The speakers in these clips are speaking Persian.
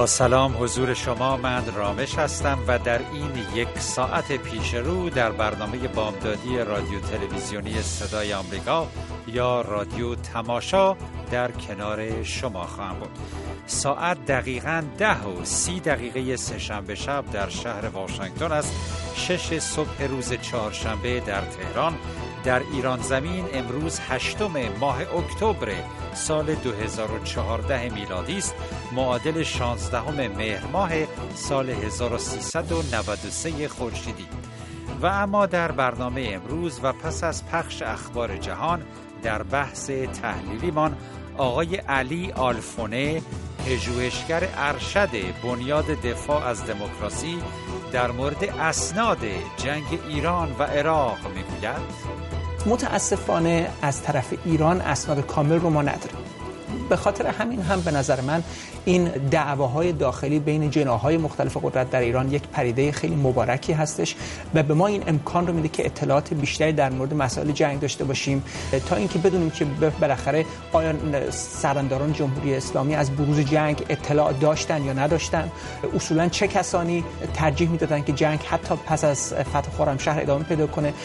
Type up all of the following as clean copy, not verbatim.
با سلام حضور شما، من رامش هستم و در این یک ساعت پیش رو در برنامه بامدادی رادیو تلویزیونی صدای آمریکا یا رادیو تماشا در کنار شما خواهم بود. ساعت دقیقاً 10:30 سه‌شنبه شب در شهر واشنگتن است. 6 صبح روز چهارشنبه در تهران. در ایران زمین امروز 8 ماه اکتبر سال 2014 میلادی است، معادل 16 مهر ماه سال 1393 خورشیدی. و اما در برنامه امروز و پس از پخش اخبار جهان، در بحث تحلیلیمان آقای علی آلفونه، پژوهشگر ارشد بنیاد دفاع از دموکراسی، در مورد اسناد جنگ ایران و عراق میگوید متاسفانه از طرف ایران اسناد کامل رو ما نداریم. به خاطر همین هم به نظر من این دعواهای داخلی بین جناح‌های مختلف قدرت در ایران یک پدیده خیلی مبارکی هستش و به ما این امکان رو میده که اطلاعات بیشتری در مورد مسائل جنگ داشته باشیم تا اینکه بدونیم که بالاخره آیا سرانداران جمهوری اسلامی از بروز جنگ اطلاع داشتن یا نداشتن، اصولا چه کسانی ترجیح میدادن که جنگ حتی پس از فتح خرمشهر ادامه پیدا کنه.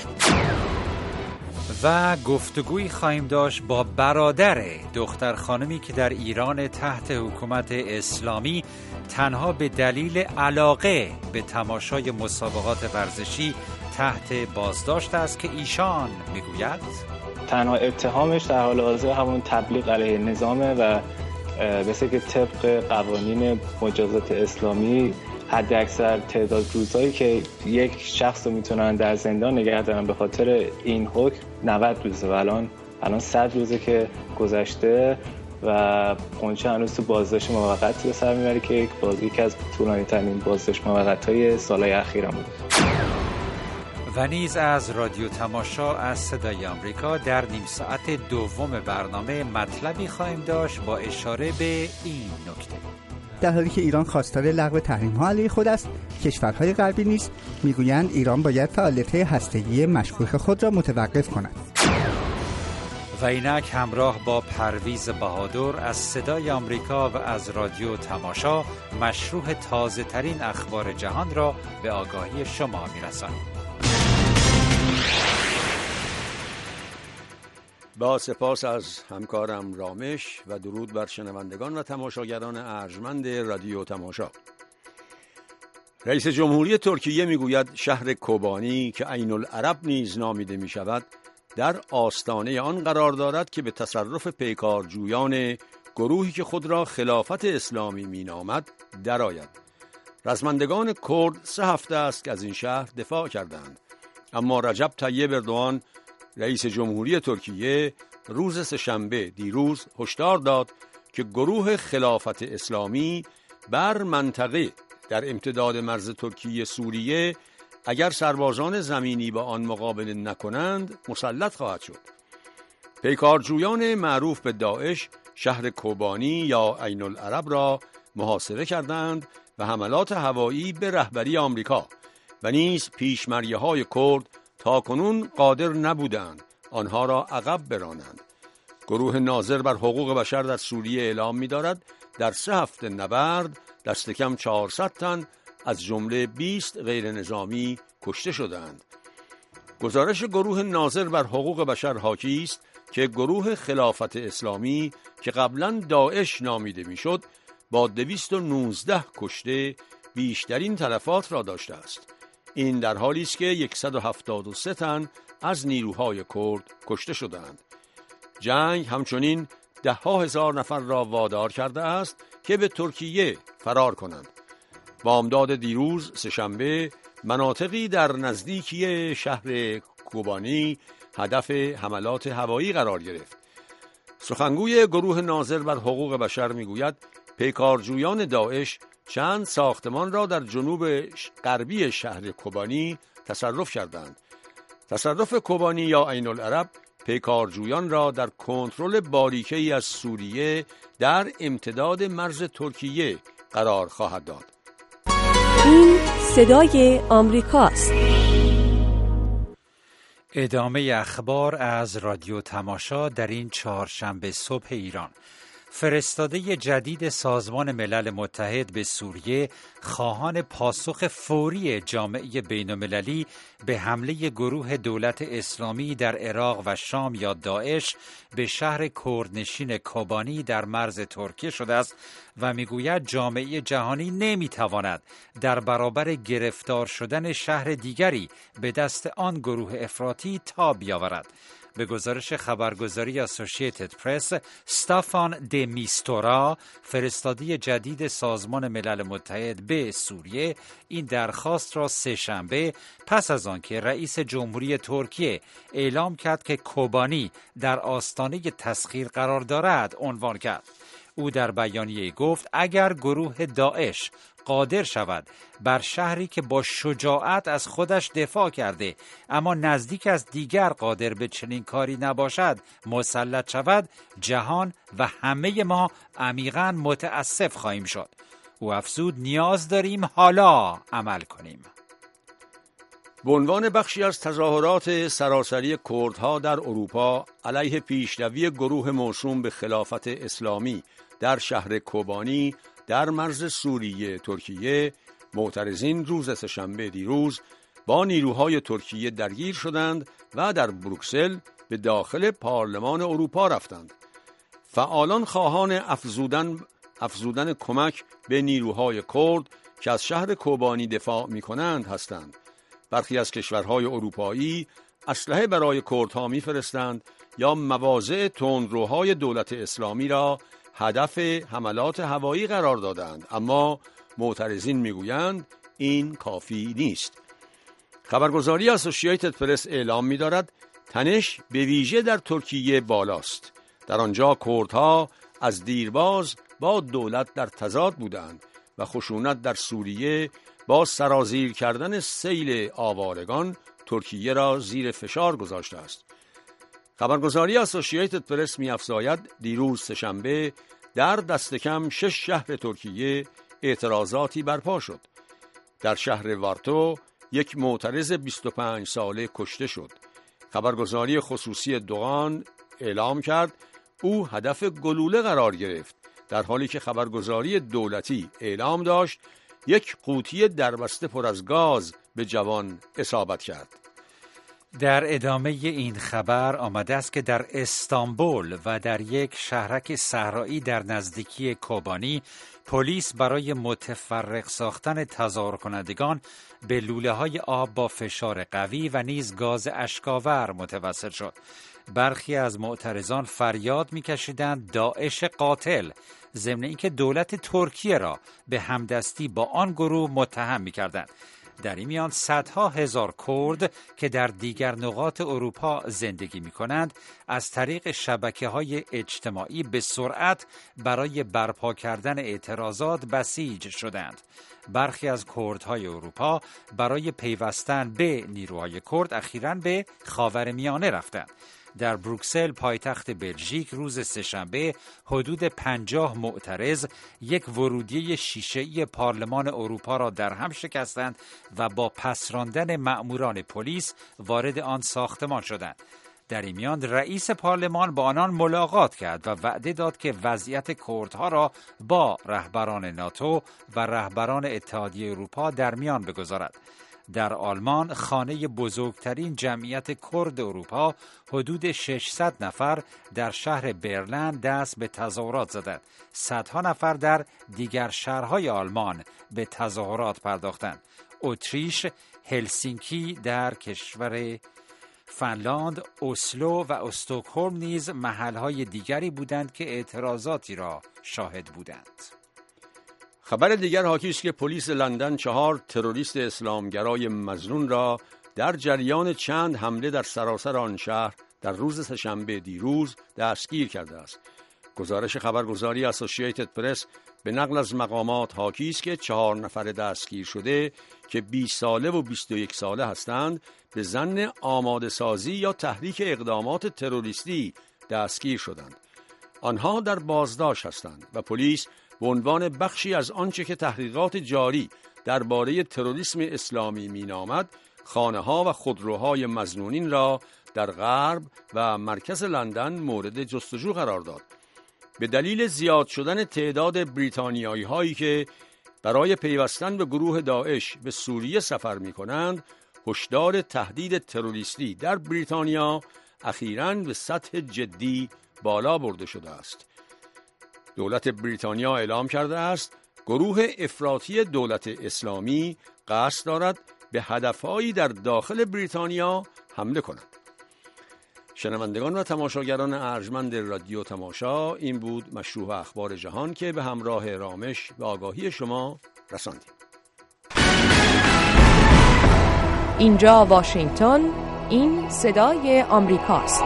و گفتگویی خواهیم داشت با برادر دختر خانمی که در ایران تحت حکومت اسلامی تنها به دلیل علاقه به تماشای مسابقات ورزشی تحت بازداشت است که ایشان میگوید تنها اتهامش در حال حاضر همون تبلیغ علیه نظامه و مثل که طبق قوانین مجازات اسلامی حد اکثر تعداد روزهایی که یک شخص رو میتونن در زندان نگه دارن به خاطر این حکم 90 روزه و الان 100 روزه که گذشته و قنچه هنوز تو بازداشت موقت به سر میبره که یکی از طولانی ترین بازداشت موقت‌های سالهای اخیرم بود. و نیز از رادیو تماشا از صدای آمریکا در نیم ساعت دوم برنامه مطلبی خواهیم داشت با اشاره به این نکته: در حالی که ایران خواستار لغو تحریم‌ها علیه خود است، کشورهای غربی نیز می‌گویند ایران باید فعالیت‌های هسته‌ای مشکوک خود را متوقف کند. و اینک همراه با پرویز بهادر از صدای آمریکا و از رادیو تماشا مشروح تازه‌ترین اخبار جهان را به آگاهی شما می‌رسانیم. با سپاس از همکارم رامش و درود بر شنوندگان و تماشاگران ارجمند رادیو تماشا. رئیس جمهوری ترکیه میگوید شهر کوبانی که عین العرب نیز نامیده می شود در آستانه آن قرار دارد که به تصرف پیکارجویان گروهی که خود را خلافت اسلامی می نامد درآید. رزمندگان کرد 3 هفته است که از این شهر دفاع کردند، اما رجب طیب اردوغان رئیس جمهوری ترکیه روز سه‌شنبه دیروز هشدار داد که گروه خلافت اسلامی بر منطقه در امتداد مرز ترکیه سوریه اگر سربازان زمینی با آن مقابله نکنند مسلط خواهد شد. پیکارجویان معروف به داعش شهر کوبانی یا عین العرب را محاصره کردند و حملات هوایی به رهبری آمریکا و نیز پیشمریه‌های کرد تاکنون قادر نبودند آنها را عقب برانند. گروه ناظر بر حقوق بشر در سوریه اعلام می‌دارد در 3 هفته نبرد دست کم 400 تن از جمله 20 غیر نظامی کشته شدند. گزارش گروه ناظر بر حقوق بشر حاکی است که گروه خلافت اسلامی که قبلا داعش نامیده میشد با 219 کشته بیشترین تلفات را داشته است. این در حالی است که 173 تن از نیروهای کرد کشته شدند. جنگ همچنین 10,000 نفر را وادار کرده است که به ترکیه فرار کنند. بامداد دیروز سه‌شنبه مناطقی در نزدیکی شهر کوبانی هدف حملات هوایی قرار گرفت. سخنگوی گروه ناظر بر حقوق بشر میگوید پیکارجویان داعش چند ساختمان را در جنوب غربی شهر کوبانی تصرف کردند. تصرف کوبانی یا عین العرب پیکارجویان را در کنترل باریکه‌ای از سوریه در امتداد مرز ترکیه قرار خواهد داد. این صدای آمریکاست. ادامه اخبار از رادیو تماشا در این چهارشنبه صبح ایران. فرستاده جدید سازمان ملل متحد به سوریه خواهان پاسخ فوری جامعه بین‌المللی به حمله گروه دولت اسلامی در عراق و شام یا داعش به شهر کردنشین کوبانی در مرز ترکیه شده است و میگوید جامعه جهانی نمیتواند در برابر گرفتار شدن شهر دیگری به دست آن گروه افراطی تاب بیاورد. به گزارش خبرگزاری اسوسییتد پرس، استافان د میستورا، فرستاده جدید سازمان ملل متحد به سوریه، این درخواست را سه‌شنبه پس از آنکه رئیس جمهوری ترکیه اعلام کرد که کوبانی در آستانه تسخیر قرار دارد عنوان کرد. او در بیانیه گفت اگر گروه داعش قادر شود بر شهری که با شجاعت از خودش دفاع کرده اما نزدیک از دیگر قادر به چنین کاری نباشد مسلط شود، جهان و همه ما عمیقاً متاسف خواهیم شد. او افزود نیاز داریم حالا عمل کنیم. به عنوان بخشی از تظاهرات سراسری کردها در اروپا علیه پیشروی گروه موسوم به خلافت اسلامی در شهر کوبانی در مرز سوریه ترکیه، معترضین روز سه‌شنبه دیروز با نیروهای ترکیه درگیر شدند و در بروکسل به داخل پارلمان اروپا رفتند. فعالان خواهان افزودن کمک به نیروهای کرد که از شهر کوبانی دفاع می‌کنند هستند. برخی از کشورهای اروپایی اسلحه برای کردها می‌فرستند یا مواضع تندروهای دولت اسلامی را هدف حملات هوایی قرار دادند، اما معترضین میگویند این کافی نیست. خبرگزاری اسوسییتد پرس اعلام می‌دارد تنش به ویژه در ترکیه بالاست. در آنجا کردها از دیرباز با دولت در تضاد بودند و خشونت در سوریه با سرازیر کردن سیل آوارگان ترکیه را زیر فشار گذاشته است. خبرگزاری اسوسییتد پرس می‌افزاید دیروز سه‌شنبه در دست کم 6 شهر ترکیه اعتراضاتی برپا شد. در شهر وارتو یک معترض 25 ساله کشته شد. خبرگزاری خصوصی دوغان اعلام کرد او هدف گلوله قرار گرفت، در حالی که خبرگزاری دولتی اعلام داشت یک قوطی دربسته پر از گاز به جوان اصابت کرد. در ادامه این خبر آمده است که در استانبول و در یک شهرک صحرایی در نزدیکی کوبانی پلیس برای متفرق ساختن تظاهر کنندگان به لوله‌های آب با فشار قوی و نیز گاز اشک‌آور متوسل شد. برخی از معترضان فریاد می‌کشیدند داعش قاتل، ضمن اینکه دولت ترکیه را به همدستی با آن گروه متهم می‌کردند. در این میان صدها هزار کرد که در دیگر نقاط اروپا زندگی می‌کنند از طریق شبکه‌های اجتماعی به سرعت برای برپا کردن اعتراضات بسیج شدند. برخی از کردهای اروپا برای پیوستن به نیروهای کرد اخیراً به خاورمیانه رفتند. در بروکسل پایتخت بلژیک روز سه‌شنبه حدود 50 معترض یک ورودی شیشه‌ای پارلمان اروپا را در هم شکستند و با پس راندن مأموران پلیس وارد آن ساختمان شدند. در این میان رئیس پارلمان با آنان ملاقات کرد و وعده داد که وضعیت کردها را با رهبران ناتو و رهبران اتحادیه اروپا در میان بگذارد. در آلمان خانه بزرگترین جمعیت کرد اروپا حدود 600 نفر در شهر برلین دست به تظاهرات زدند. صدها نفر در دیگر شهرهای آلمان به تظاهرات پرداختند. اتریش، هلسینکی در کشور فنلاند، اسلو و استکهلم نیز محلهای دیگری بودند که اعتراضاتی را شاهد بودند. خبر دیگر حاکی است که پلیس لندن 4 تروریست اسلامگرای مظنون را در جریان چند حمله در سراسر آن شهر در روز سه‌شنبه دیروز دستگیر کرده است. گزارش خبرگزاری اسوسییتد پرس به نقل از مقامات حاکی است که 4 نفر دستگیر شده که 20 ساله و 21 ساله هستند به ظن آماده سازی یا تحریک اقدامات تروریستی دستگیر شدند. آنها در بازداشت هستند و پلیس به عنوان بخشی از آنچه که تحقیقات جاری درباره تروریسم اسلامی مینامد، خانه‌ها و خودروهای مظنونین را در غرب و مرکز لندن مورد جستجو قرار داد. به دلیل زیاد شدن تعداد بریتانیایی هایی که برای پیوستن به گروه داعش به سوریه سفر می کنند، هشدار تهدید تروریستی در بریتانیا اخیراً به سطح جدی بالا برده شده است. دولت بریتانیا اعلام کرده است گروه افراطی دولت اسلامی قصد دارد به هدفهایی در داخل بریتانیا حمله کند. شنوندگان و تماشاگران ارجمند رادیو تماشا، این بود مشروع اخبار جهان که به همراه رامش به آگاهی شما رساندیم. اینجا واشنگتن، این صدای آمریکاست.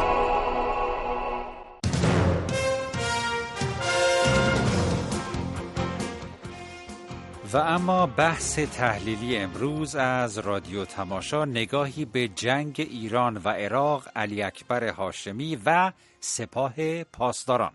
و اما بحث تحلیلی امروز از رادیو تماشا نگاهی به جنگ ایران و عراق، علی اکبر هاشمی و سپاه پاسداران.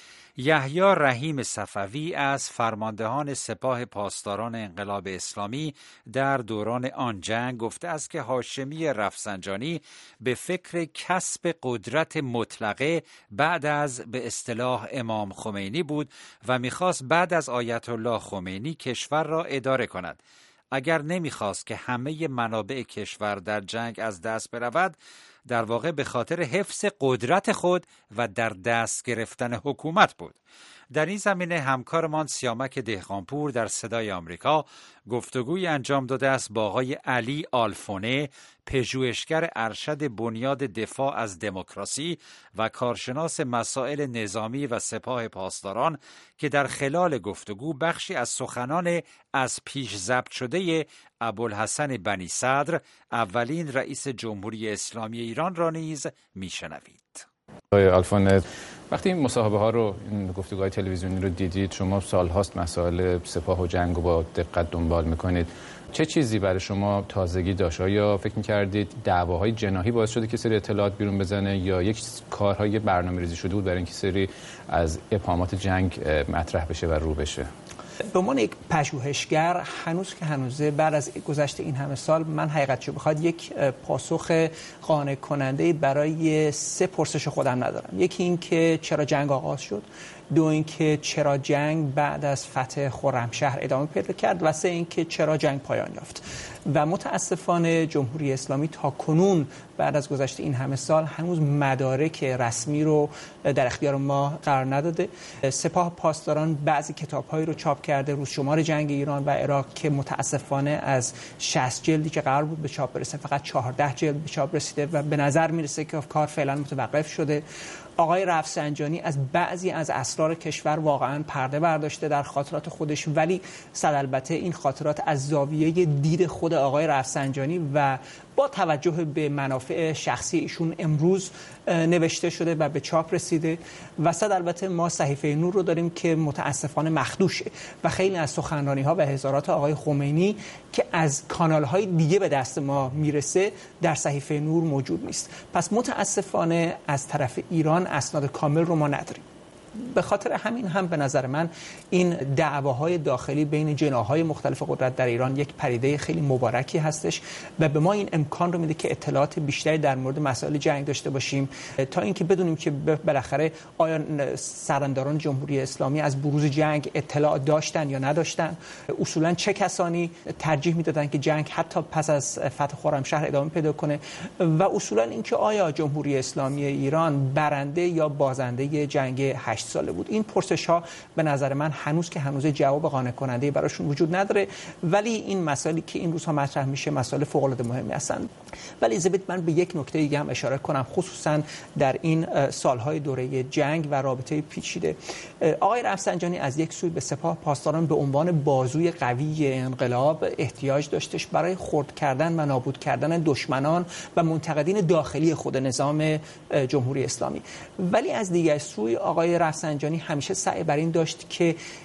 یحیی رحیم صفوی از فرماندهان سپاه پاسداران انقلاب اسلامی در دوران آن جنگ گفته است که هاشمی رفسنجانی به فکر کسب قدرت مطلقه بعد از به اصطلاح امام خمینی بود و می‌خواست بعد از آیت الله خمینی کشور را اداره کند. اگر نمی‌خواست که همه منابع کشور در جنگ از دست برود، در واقع به خاطر حفظ قدرت خود و در دست گرفتن حکومت بود. در این زمینه همکارمان سیامک دهقانپور در صدای آمریکا گفتگوی انجام داده است با آقای علی آلفونه، پژوهشگر ارشد بنیاد دفاع از دموکراسی و کارشناس مسائل نظامی و سپاه پاسداران، که در خلال گفتگو بخشی از سخنان از پیش ضبط شده ابوالحسن بنی صدر، اولین رئیس جمهوری اسلامی ایران را نیز میشنوید. آقای آلفونه، وقتی این مصاحبه ها رو، این گفتگوهای تلویزیونی رو دیدید، شما سالهاست مسائل سپاه و جنگ رو با دقت دنبال میکنید، چه چیزی برای شما تازگی داشت؟ یا فکر میکردید دعواهای جناحی باعث شده که سری اطلاعات بیرون بزنه، یا یک کارهای برنامه‌ریزی شده بود برای اینکه سری از ابهامات جنگ مطرح بشه و رو بشه؟ به عنوان یک پژوهشگر هنوز که هنوزه بعد از گذشت این همه سال، من حقیقتش بخواد یک پاسخ قانع کننده برای سه پرسش خودم ندارم. یکی این که چرا جنگ آغاز شد، دو این که چرا جنگ بعد از فتح خرمشهر ادامه پیدا کرد و سه این که چرا جنگ پایان یافت. و متاسفانه جمهوری اسلامی تا کنون بعد از گذشت این همه سال هنوز مدارک رسمی رو در اختیار ما قرار نداده. سپاه پاسداران بعضی کتاب‌هایی رو چاپ کرده، روزشمار جنگ ایران و عراق، که متاسفانه از 60 جلدی که قرار بود به چاپ برسه فقط 14 جلد به چاپ رسیده و به نظر میرسه که کار فعلا متوقف شده. آقای رفسنجانی از بعضی از اسرار کشور واقعا پرده برداشته در خاطرات خودش، ولی البته این خاطرات از زاویه دید خود آقای رفسنجانی و با توجه به منافع شخصی ایشون امروز نوشته شده و به چاپ رسیده. و البته ما صحیفه نور رو داریم که متاسفانه مخدوشه و خیلی از سخنرانی‌ها و هزارات آقای خمینی که از کانال‌های دیگه به دست ما میرسه در صحیفه نور موجود نیست. پس متاسفانه از طرف ایران اسناد کامل رو ما نداریم. به خاطر همین هم به نظر من این دعواهای داخلی بین جناح‌های مختلف قدرت در ایران یک پدیده خیلی مبارکی هستش و به ما این امکان رو میده که اطلاعات بیشتری در مورد مسائل جنگ داشته باشیم، تا اینکه بدونیم که بالاخره آیا سرانداران جمهوری اسلامی از بروز جنگ اطلاع داشتن یا نداشتن، اصولا چه کسانی ترجیح میدادن که جنگ حتی پس از فتح خرمشهر ادامه پیدا کنه و اصولا اینکه آیا جمهوری اسلامی ایران برنده یا بازنده جنگ 8 ساله بود. این پرسش ها به نظر من هنوز که هنوز جواب قانع کننده براشون وجود نداره، ولی این مسائلی که این روزها مطرح میشه مسائل فوق العاده مهمی هستند. ولی اجازه بدید من به یک نکته دیگه هم اشاره کنم، خصوصا در این سالهای دوره جنگ و رابطه پیچیده. آقای رفسنجانی از یک سوی به سپاه پاسداران به عنوان بازوی قوی انقلاب احتیاج داشتش برای خرد کردن و نابود کردن دشمنان و منتقدین داخلی خود نظام جمهوری اسلامی. ولی از دیگر سوی آقای رفسنجانی همیشه سعی بر این داشت که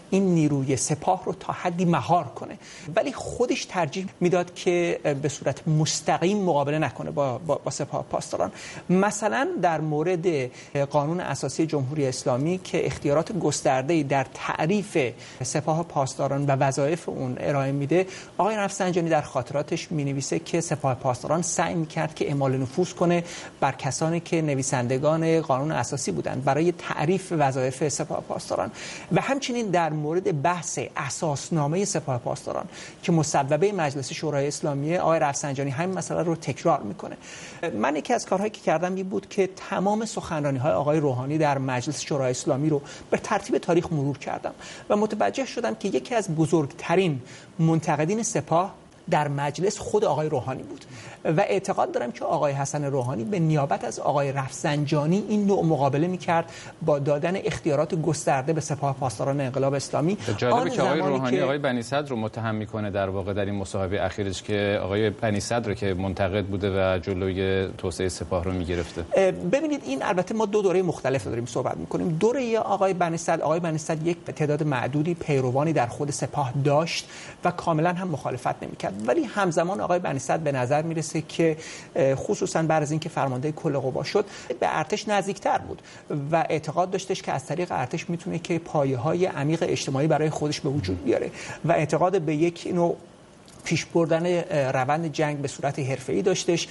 این نیروی سپاه رو تا حدی مهار کنه، ولی خودش ترجیح میداد که به صورت مستقیم مقابله نکنه با سپاه پاسداران. مثلا در مورد قانون اساسی جمهوری اسلامی که اختیارات گسترده‌ای در تعریف سپاه پاسداران و وظایف اون ارائه میده، آقای رفسنجانی در خاطراتش مینویسه که سپاه پاسداران سعی میکرد که اعمال نفوذ کنه بر کسانی که نویسندگان قانون اساسی بودند برای تعریف وظایف سپاه پاسداران. و همچنین در مورد بحث اساسنامه سپاه پاسداران که مصوبه مجلس شورای اسلامیه، آقای رفسنجانی همین مسئله رو تکرار میکنه. من یکی از کارهایی که کردم این بود که تمام سخنرانی‌های آقای روحانی در مجلس شورای اسلامی رو به ترتیب تاریخ مرور کردم و متوجه شدم که یکی از بزرگترین منتقدین سپاه در مجلس خود آقای روحانی بود و اعتقاد دارم که آقای حسن روحانی به نیابت از آقای رفسنجانی این نوع مقابله می‌کرد با دادن اختیارات گسترده به سپاه پاسداران انقلاب اسلامی. جالبه که آقای روحانی آقای بنی صدر رو متهم می‌کنه در واقع در این مصاحبه اخیرش که آقای بنی صدر که منتقد بوده و جلوی توسعه سپاه رو می‌گرفته. ببینید این البته ما دو دوره مختلف داریم صحبت می‌کنیم. دوره آقای بنی صدر یک تعداد معدودی پیروانی در خود سپاه داشت و کاملا هم مخالفت نمی‌کرد، ولی همزمان آقای بنی صدر به نظر میرسه که خصوصا بعد از اینکه فرمانده کل قوا شد به ارتش نزدیکتر بود و اعتقاد داشتش که از طریق ارتش میتونه که پایه‌های عمیق اجتماعی برای خودش به وجود بیاره و اعتقاد به یک نوع پیش بردن روند جنگ به صورت حرفه‌ای داشتش.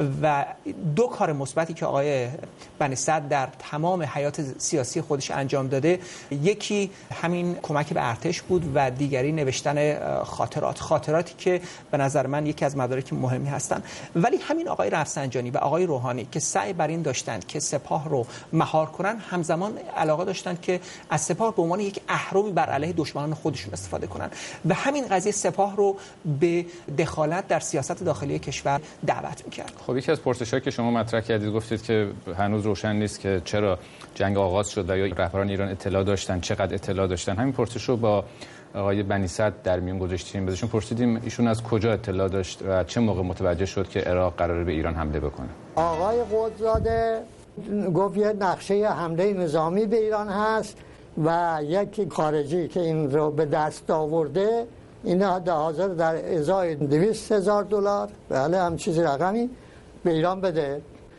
و دو کار مثبتی که آقای بنی صدر در تمام حیات سیاسی خودش انجام داده، یکی همین کمک به ارتش بود و دیگری نوشتن خاطراتی که به نظر من یکی از مدارک مهمی هستن. ولی همین آقای رفسنجانی و آقای روحانی که سعی بر این داشتند که سپاه رو مهار کنن، همزمان علاقه داشتند که از سپاه به عنوان یک اهرمی بر علیه دشمنان خودشون استفاده کنن و همین قضیه سپاه رو به دخالت در سیاست داخلی کشور دعوت می‌کرد. خب یکی از پرسش‌هایی که شما مطرح کردید گفتید که هنوز روشن نیست که چرا جنگ آغاز شد و یا رهبران ایران اطلاع داشتن، چقدر اطلاع داشتن. همین پرسش رو با آقای بنی صدر در میون گذاشتیم. ازشون پرسیدیم ایشون از کجا اطلاع داشت و چه موقع متوجه شد که عراق قراره به ایران حمله بکنه. آقای قدرزاده گفت یه نقشه حمله نظامی به ایران هست و یک خارجی که این رو به دست آورده اینا حاضر در ازای $200,000 بله هم چیزی رقمی به ایران بده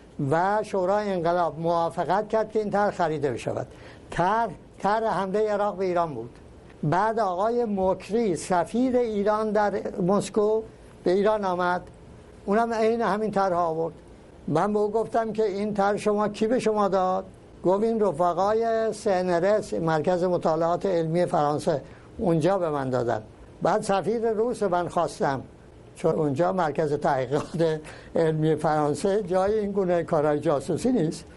و شورای انقلاب موافقت کرد که این طرح خریده بشود. طرح حمله عراق به ایران بود. بعد آقای مکری سفیر ایران در مسکو به ایران آمد، اونم عین همین طرح آورد. من به او گفتم که این طرح شما کی به شما داد؟ گفت این رفقای CNRS مرکز مطالعات علمی فرانسه اونجا به من دادن. بعد سفیر روس من خواستم، چون اونجا مرکز تحقیقات علمی فرانسه جای این گونه کارهای جاسوسی نیست.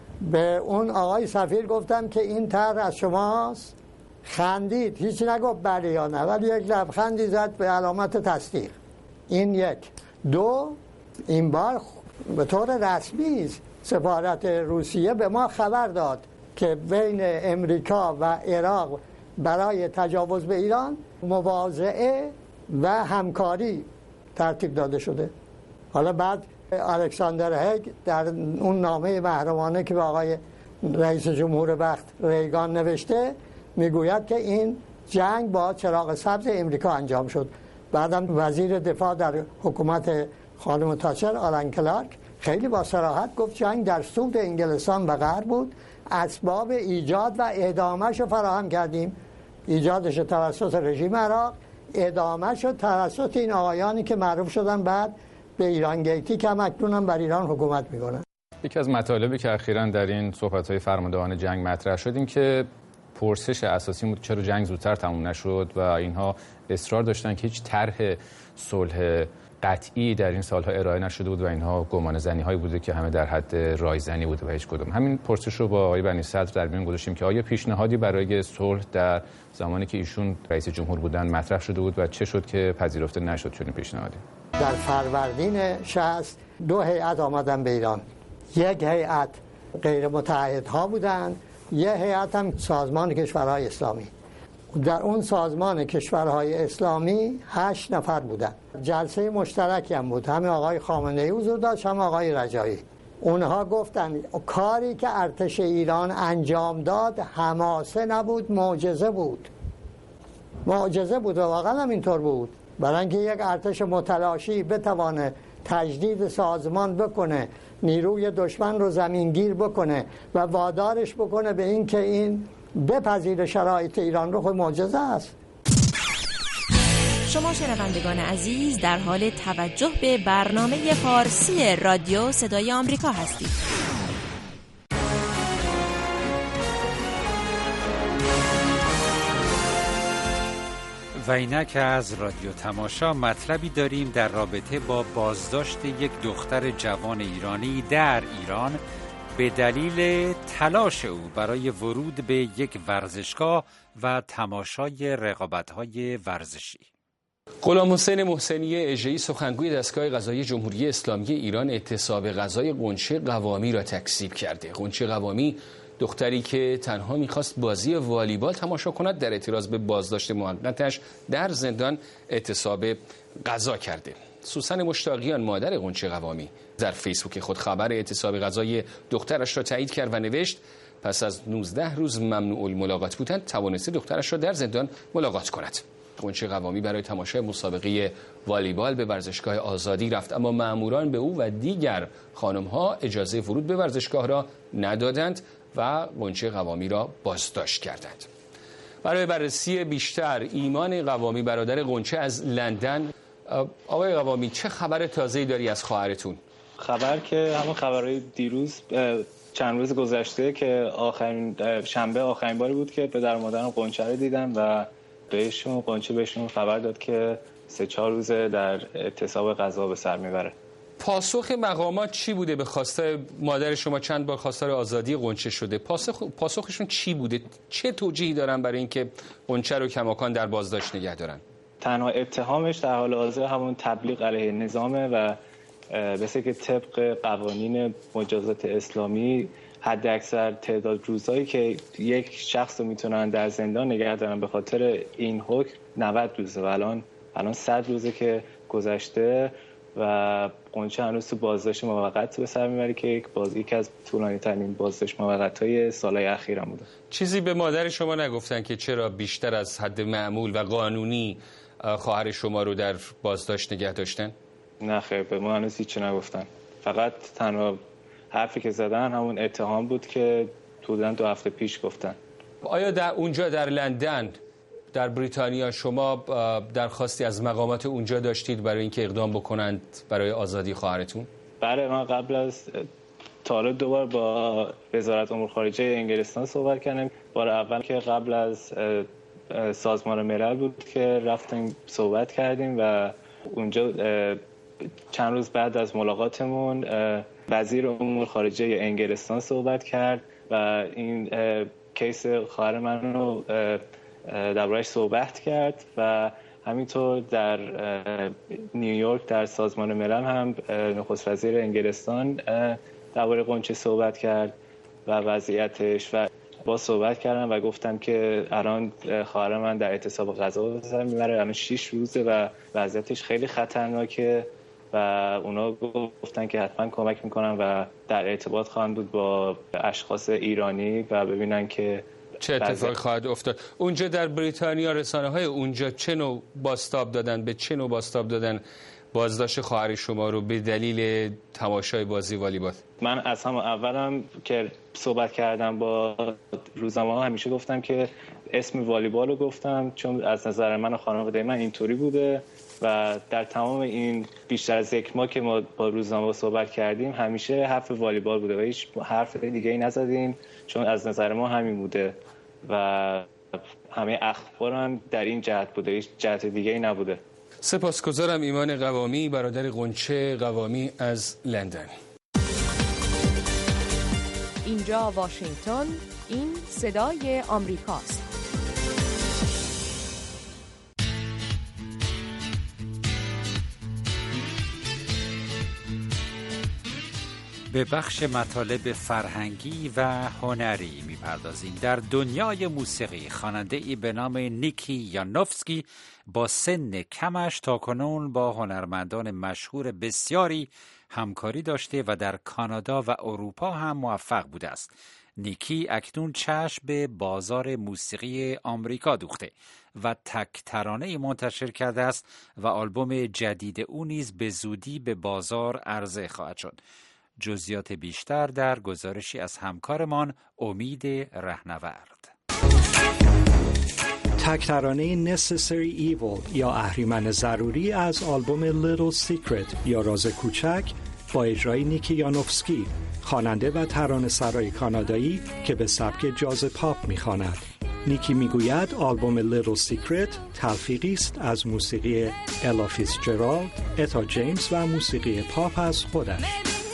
به اون آقای سفیر گفتم که این طرح از شماست. خندید، هیچ نگفت بله یا نه، ولی یک لبخندی زد به علامت تصدیق. این یک. دو، این بار به طور رسمی سفارت روسیه به ما خبر داد که بین امریکا و عراق برای تجاوز به ایران مواضعه و همکاری ترتیب داده شده. حالا بعد الکساندر هگ در اون نامه محرمانه که به آقای رئیس جمهور وقت ریگان نوشته میگوید که این جنگ با چراغ سبز امریکا انجام شد. بعدم وزیر دفاع در حکومت خانم تاچر آلن کلارک خیلی با صراحت گفت جنگ در سود انگلستان و غرب بود، اسباب ایجاد و اعدامش رو فراهم کردیم. ایجادش توسط رژیم عراق، اعدامش رو توسط این آقایانی که معروف شدن بعد به ایران گیتی که اکنون هم بر ایران حکومت میکنن. یکی از مطالبی که اخیراً در این صحبت‌های فرماندهان جنگ مطرح شد این که پرسش اساسی بود چرا جنگ زودتر تموم نشد و اینها اصرار داشتن که هیچ طرح صلح قطعی در این سالها ارائه نشده بود و اینها گمان زنی هایی بوده که همه در حد رایزنی بوده و هیچ کدوم. همین پرسش رو با آقای بنی صدر در میان گذاشتیم که آیا پیشنهادی برای صلح در زمانی که ایشون رئیس جمهور بودن مطرح شده بود و چه شد که پذیرفته نشد چنین پیشنهادی؟ در فروردین 60 2 هیئت آمدن به ایران. یک هیئت غیر متعهدها بودند، یک هیئت هم سازمان کشورهای اسلامی. در اون سازمان کشورهای اسلامی 8 نفر بودن. جلسه مشترکی هم بود، هم آقای خامنه‌ای حضور داشت هم آقای رجایی. اونها گفتن کاری که ارتش ایران انجام داد حماسه نبود، معجزه بود. معجزه بود و واقعا هم اینطور بود. برای اینکه یک ارتش متلاشی بتوانه تجدید سازمان بکنه، نیروی دشمن رو زمینگیر بکنه و وادارش بکنه به این که این بپذیر شرایط ایران رو، خود معجزه است. شما شنوندگان عزیز در حال توجه به برنامه فارسی رادیو صدای آمریکا هستید. و اینک از رادیو تماشا مطلبی داریم در رابطه با بازداشت یک دختر جوان ایرانی در ایران به دلیل تلاش او برای ورود به یک ورزشگاه و تماشای رقابت‌های ورزشی. غلام حسین محسنی اژه‌ای سخنگوی دستگاه قضایی جمهوری اسلامی ایران اعتصاب قضای غنچه قوامی را تکذیب کرده. غنچه قوامی دختری که تنها می‌خواست بازی والیبال تماشا کند در اعتراض به بازداشت موقتش در زندان اعتصاب قضا کرده. سوسن مشتاقیان مادر غنچه قوامی در فیسبوک خود خبر اعتصاب قضای دخترش را تایید کرد و نوشت پس از 19 روز ممنوع الملاقات بودند توانسته دخترش را در زندان ملاقات کند. غنچه قوامی برای تماشای مسابقه والیبال به ورزشگاه آزادی رفت، اما مأموران به او و دیگر خانم‌ها اجازه ورود به ورزشگاه را ندادند و غنچه قوامی را بازداشت کردند. برای بررسی بیشتر ایمان قوامی برادر غنچه از لندن، آقای قوامی چه خبر تازه‌ای داری از خواهرتون؟ خبر که همون خبرهای دیروز چند روز گذشته که شنبه آخرین باری بود که پدر و مادرم غنچه رو دیدن و غنچه بهشون خبر داد که 3-4 روزه در اعتصاب قضا به سر میبره. پاسخ مقامات چی بوده به خواسته مادر شما؟ چند بار خواستار آزادی غنچه شده. پاسخشون چی بوده؟ چه توجیهی دارن برای اینکه غنچه رو کماکان در بازداشت نگه دارن؟ تنها اتهامش در حال حاضر همون تبلیغ علیه نظامه و مثل که طبق قوانین مجازات اسلامی حد اکثر تعداد روزایی که یک شخص رو میتونن در زندان نگه دارن به خاطر این حکم 90 روزه و الان 100 روزه که گذشته و غنچه هنوز تو بازداشت موقت به سر میبره که یکی از طولانی ترین بازداشت موقت‌های سالهای اخیرم بوده. چیزی به مادر شما نگفتن که چرا بیشتر از حد معمول و قانونی خواهر شما رو در بازداشت نگه داشتن؟ نه خیر، به ما هنوز هیچی نگفتن. فقط تنها حرفی که زدن همون اتهام بود که حدوداً 2 هفته پیش گفتن. آیا در اونجا در لندن در بریتانیا شما درخواستی از مقامات اونجا داشتید برای اینکه اقدام بکنند برای آزادی خواهرتون؟ بله، من قبل از تا 2 بار با وزارت امور خارجه انگلستان صحبت کردم. بار اول که قبل از سازمان ملل بود که رفتیم صحبت کردیم و اونجا چند روز بعد از ملاقاتمون وزیر امور خارجه انگلستان صحبت کرد و این کیس خواهر من رو درباره‌اش صحبت کرد و همینطور در نیویورک در سازمان ملل هم نخست وزیر انگلستان درباره غنچه صحبت کرد و وضعیتش و با صحبت کردم و گفتم که الان خواهر من در اعتصاب قضا به سر میبره، الان 6 روزه و وضعیتش خیلی خطرناکه و اونا گفتن که حتما کمک میکنن و در ارتباط خواهند بود با اشخاص ایرانی و ببینن که چه اتفاقی خواهد افتاد. اونجا در بریتانیا رسانه‌های اونجا چه نوع بازتاب دادن بازداشت خواهر شما رو به دلیل تماشای بازی والیبال؟ من از همون اولم که صحبت کردم با روزنامه‌ها همیشه گفتم که اسم والیبال رو گفتم چون از نظر من و خانواده من اینطوری بوده و در تمام این بیشتر از 1 ماه که ما با روزنامه‌ها صحبت کردیم همیشه حرف والیبال بوده و هیچ حرف دیگه ای نزدیم چون از نظر ما همین بوده و همه اخبار هم در این جهت بوده، هیچ جهت دیگه ای نبوده. سپاسگزارم. ایمان قوامی برادر غنچه قوامی از لندن. اینجا واشنگتن، این صدای آمریکاست. به بخش مطالب فرهنگی و هنری میپردازیم. در دنیای موسیقی خواننده‌ای به نام نیکی یانوفسکی با سن کمش تاکنون با هنرمندان مشهور بسیاری همکاری داشته و در کانادا و اروپا هم موفق بوده است. نیکی اکنون چشم به بازار موسیقی آمریکا دوخته و تک ترانه منتشر کرده است و آلبوم جدید او نیز به زودی به بازار عرضه خواهد شد. جزئیات بیشتر در گزارشی از همکارمان امید رهنورد. تک ترانه Necessary Evil یا اهریمن ضروری از آلبوم Little Secret یا راز کوچک با اجرای نیکی یانوفسکی، خواننده و ترانه‌سرای کانادایی که به سبک جاز پاپ می‌خواند. نیکی میگوید آلبوم Little Secret تلفیقی است از موسیقی الا فیتزجرالد، اتا جیمز و موسیقی پاپ از خودش.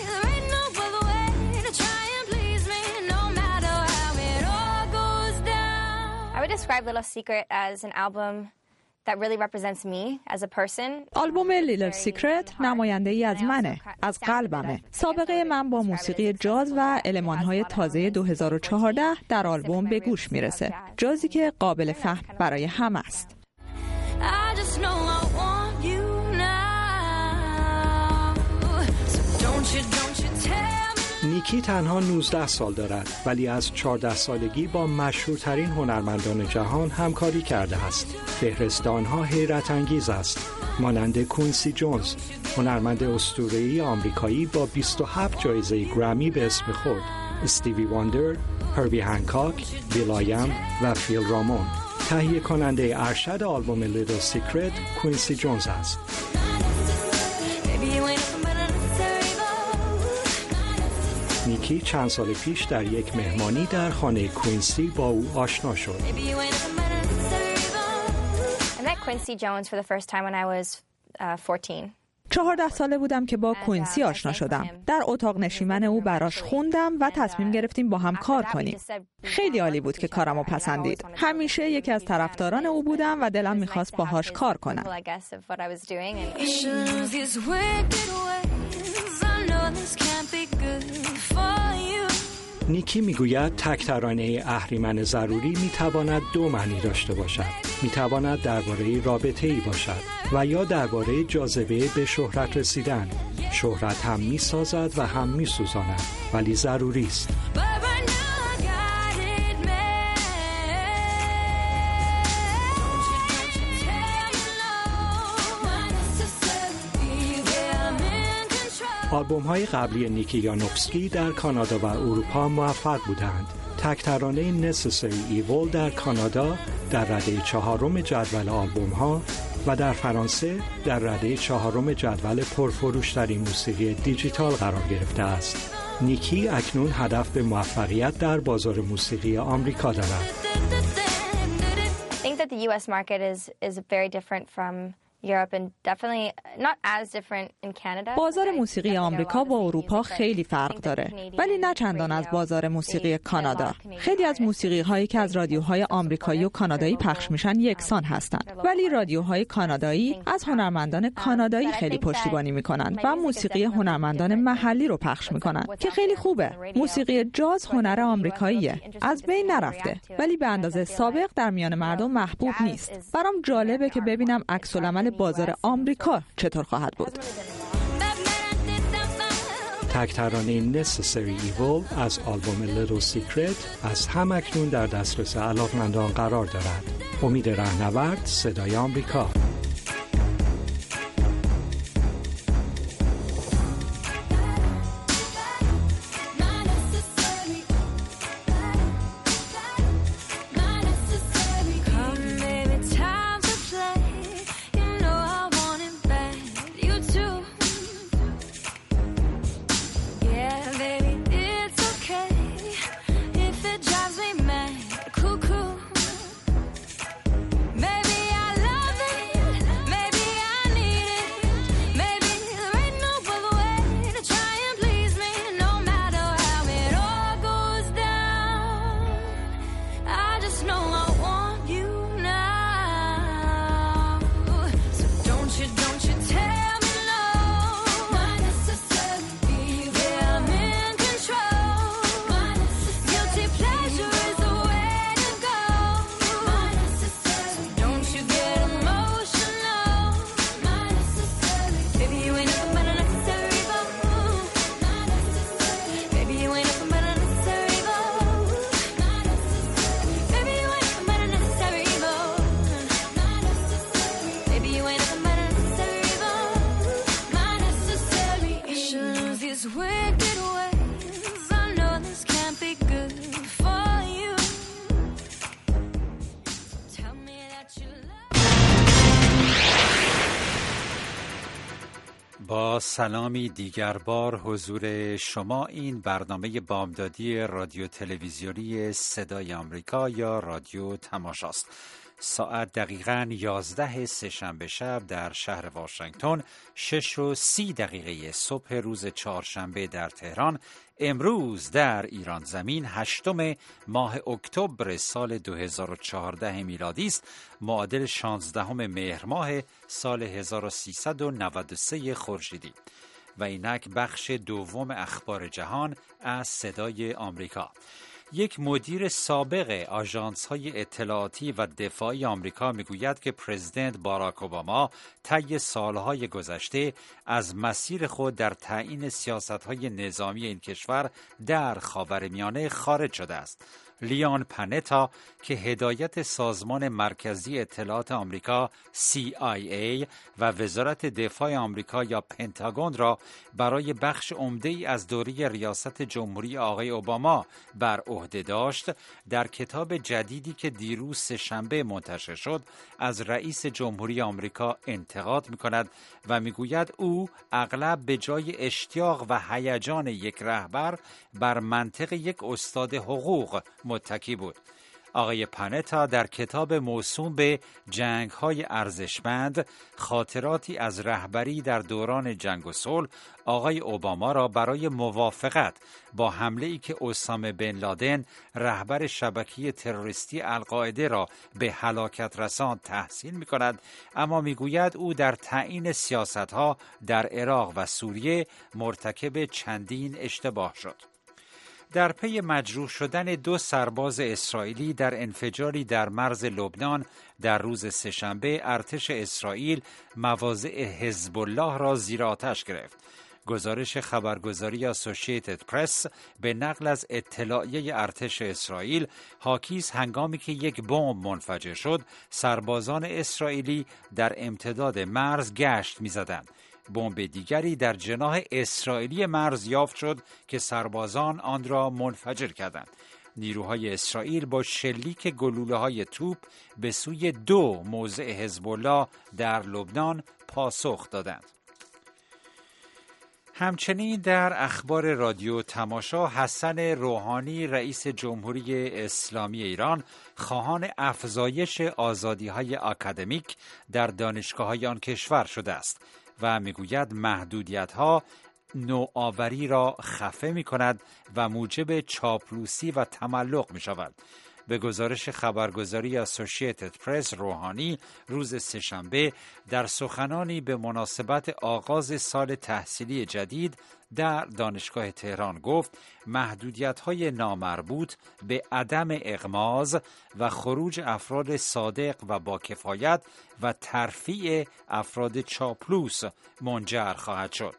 I would describe Little Secret as an album that really represents me as a person. آلبوم لیتل سیکرت نماینده‌ای از منه، از قلبمه. سابقه من با موسیقی جاز و المان‌های تازه 2014 در آلبوم به گوش میرسه. جازی که قابل فهم برای همه است. نیکی تنها 19 سال دارد ولی از 14 سالگی با مشهورترین هنرمندان جهان همکاری کرده است. فهرست آنها حیرت انگیز است، مانند کوینسی جونز، هنرمند اسطوره‌ای آمریکایی با 27 جایزه گرمی به اسم خود، استیوی واندر، هربی هنکاک، بیل آیم و فیل رامون. تهیه کننده ارشد آلبوم لیتل سیکرت کوینسی جونز است. نیکی چند سال پیش در یک مهمانی در خانه کوینسی با او آشنا شد. I met Quincy Jones for the first time when I was 14. 14 ساله بودم که با کوینسی آشنا شدم. در اتاق نشیمن او براش خوندم و تصمیم گرفتیم با هم کار کنیم. خیلی عالی بود که کارمو پسندید. همیشه یکی از طرفداران او بودم و دلم میخواست باهاش کار کنم. نیکی میگوید تک ترانه اهریمن ضروری میتواند دو معنی داشته باشد. میتواند درباره رابطه‌ای باشد و یا درباره جاذبه به شهرت رسیدن. شهرت هم میسازد و هم میسوزاند ولی ضروری است. آلبوم‌های قبلی نیکی یانوفسکی در کانادا و اروپا موفق بودند. تک ترانه Necessary Evil در کانادا در رده 4 جدول آلبوم‌ها و در فرانسه در رده 4 جدول پرفروش‌ترین موسیقی دیجیتال قرار گرفته است. نیکی اکنون هدف به موفقیت در بازار موسیقی آمریکا دارد. I think that the US market is very different from Europe and definitely not as different in Canada. بازار موسیقی آمریکا با اروپا خیلی فرق داره ولی نه چندان از بازار موسیقی کانادا. خیلی از موسیقی هایی که از رادیوهای آمریکایی و کانادایی پخش میشن یکسان هستند ولی رادیوهای کانادایی از هنرمندان کانادایی خیلی پشتیبانی میکنن و موسیقی هنرمندان محلی رو پخش میکنن که خیلی خوبه. موسیقی جاز هنر آمریکاییه، از بین نرفته ولی به اندازه سابق در میان مردم محبوب نیست. برام جالبه که ببینم عکس العمل بازار آمریکا چطور خواهد بود. تک ترانه Necessary Evil از آلبوم Little Secret از همکنون در دسترس علاقمندان قرار دارد. امید رهنورد، صدای آمریکا. با سلامی دیگر بار حضور شما. این برنامه بامدادی رادیو تلویزیونی صدای آمریکا یا رادیو تماشاست. ساعت دقیقاً 11 سه‌شنبه شب در شهر واشنگتن، 6:30 صبح روز چهارشنبه در تهران. امروز در ایران زمین 8 ماه اکتبر سال 2014 میلادی است، معادل 16 مهر ماه سال 1393 خورشیدی. و اینک بخش دوم اخبار جهان از صدای آمریکا. یک مدیر سابق آژانس‌های اطلاعاتی و دفاعی آمریکا میگوید که پرزیدنت باراک اوباما طی سالهای گذشته از مسیر خود در تعیین سیاست‌های نظامی این کشور در خاورمیانه خارج شده است. لیان پانتا که هدایت سازمان مرکزی اطلاعات آمریکا CIA و وزارت دفاع آمریکا یا پنتاگون را برای بخش عمده‌ای از دوره ریاست جمهوری آقای اوباما بر عهده داشت، در کتاب جدیدی که دیروز سه‌شنبه منتشر شد از رئیس جمهوری آمریکا انتقاد می‌کند و می‌گوید او اغلب به جای اشتیاق و هیجان یک رهبر بر منطق یک استاد حقوق متکی بود. آقای پانتا در کتاب موسوم به جنگ‌های ارزشمند، خاطراتی از رهبری در دوران جنگ و صلح، آقای اوباما را برای موافقت با حمله‌ای که اسامه بن لادن رهبر شبکه تروریستی القاعده را به هلاکت رساند تحسین می‌کند، اما می‌گوید او در تعیین سیاست‌ها در عراق و سوریه مرتکب چندین اشتباه شد. در پی مجروح شدن 2 سرباز اسرائیلی در انفجاری در مرز لبنان در روز سه‌شنبه، ارتش اسرائیل مواضع حزب الله را زیر آتش گرفت. گزارش خبرگزاری اسوسییتد پرس به نقل از اطلاعیه ارتش اسرائیل حاکی است هنگامی که یک بمب منفجر شد، سربازان اسرائیلی در امتداد مرز گشت می‌زدند. بمب دیگری در جناح اسرائیلی مرز یافت شد که سربازان آن را منفجر کردند. نیروهای اسرائیل با شلیک گلوله‌های توپ به سوی 2 موضع حزب الله در لبنان پاسخ دادند. همچنین در اخبار رادیو تماشا، حسن روحانی رئیس جمهوری اسلامی ایران خواهان افزایش آزادی‌های آکادمیک در دانشگاه‌های آن کشور شده است و میگوید محدودیت‌ها نوآوری را خفه می‌کند و موجب چاپلوسی و تملق می‌شود. به گزارش خبرگزاری اسوسییتد پرس، روحانی روز سه‌شنبه در سخنانی به مناسبت آغاز سال تحصیلی جدید در دانشگاه تهران گفت محدودیت‌های نامربوط به عدم اغماض و خروج افراد صادق و با کفایت و ترفیع افراد چاپلوس منجر خواهد شد.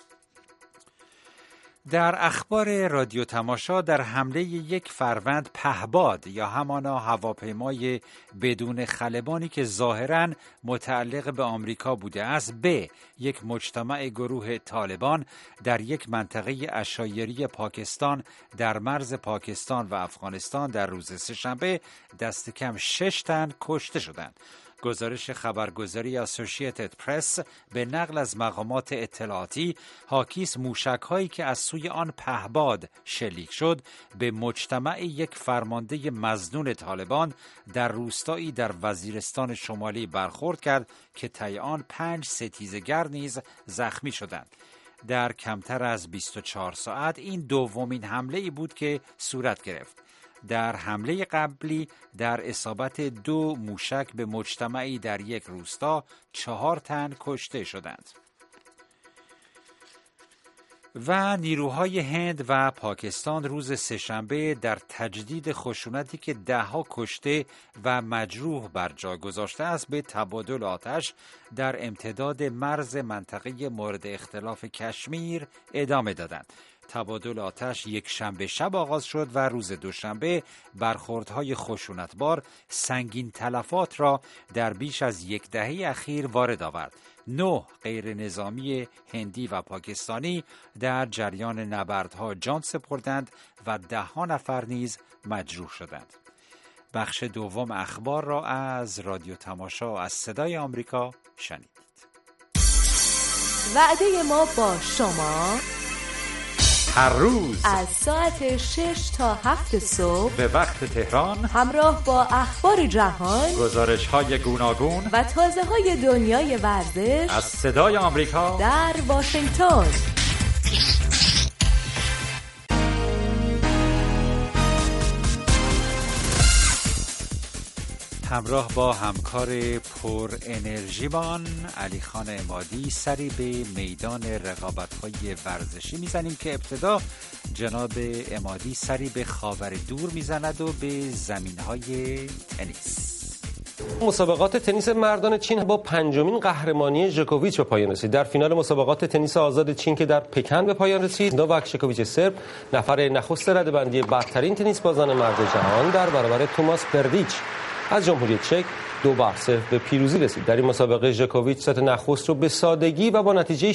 در اخبار رادیو تماشا، در حمله 1 فروند پهباد یا همانا هواپیمای بدون خلبانی که ظاهراً متعلق به آمریکا بوده است به یک مجتمع گروه طالبان در یک منطقه عشایری پاکستان در مرز پاکستان و افغانستان در روز سه‌شنبه دست کم 6 تن کشته شدند. گزارش خبرگزاری اسوسییتد پرس به نقل از مقامات اطلاعاتی حاکی است موشک‌هایی که از سوی آن پهباد شلیک شد به مجتمع یک فرمانده مظنون طالبان در روستایی در وزیرستان شمالی برخورد کرد که طی آن 5 ستیزگر نیز زخمی شدند. در کمتر از 24 ساعت این دومین حمله‌ای بود که صورت گرفت. در حمله قبلی در اصابت 2 موشک به مجتمعی در یک روستا 4 تن کشته شدند. و نیروهای هند و پاکستان روز سه‌شنبه در تجدید خشونتی که 10 کشته و مجروح بر جای گذاشته است به تبادل آتش در امتداد مرز منطقه مورد اختلاف کشمیر ادامه دادند. تبادل آتش یک شنبه شب آغاز شد و روز دوشنبه برخوردهای خشونتبار سنگین تلفات را در بیش از 10 دهه اخیر وارد آورد. 9 غیر نظامی هندی و پاکستانی در جریان نبردها جان سپردند و 10 نفر نیز مجروح شدند. بخش دوم اخبار را از رادیو تماشا از صدای آمریکا شنید. وعده ما با شما هر روز از ساعت 6 تا 7 صبح به وقت تهران همراه با اخبار جهان، گزارش‌های گوناگون و تازه‌های دنیای ورزش از صدای آمریکا در واشنگتن. همراه با همکار پر انرژیمان علیخان عمادی سری به میدان رقابت‌های ورزشی میزنیم که ابتدا جناب عمادی سری به خاور دور میزند و به زمین‌های تنیس. مسابقات تنیس مردان چین با پنجمین قهرمانی ژوکوویچ به پایان رسید. در فینال مسابقات تنیس آزاد چین که در پکن به پایان رسید، نوواک ژوکوویچ سرب نفر نخست رده‌بندی برترین تنیس بازان مرد جهان در برابر توماس بردیچ از جمهوری چک 2-0 به پیروزی رسید. در این مسابقه ژوکوویچ ست نخست رو به سادگی و با نتیجه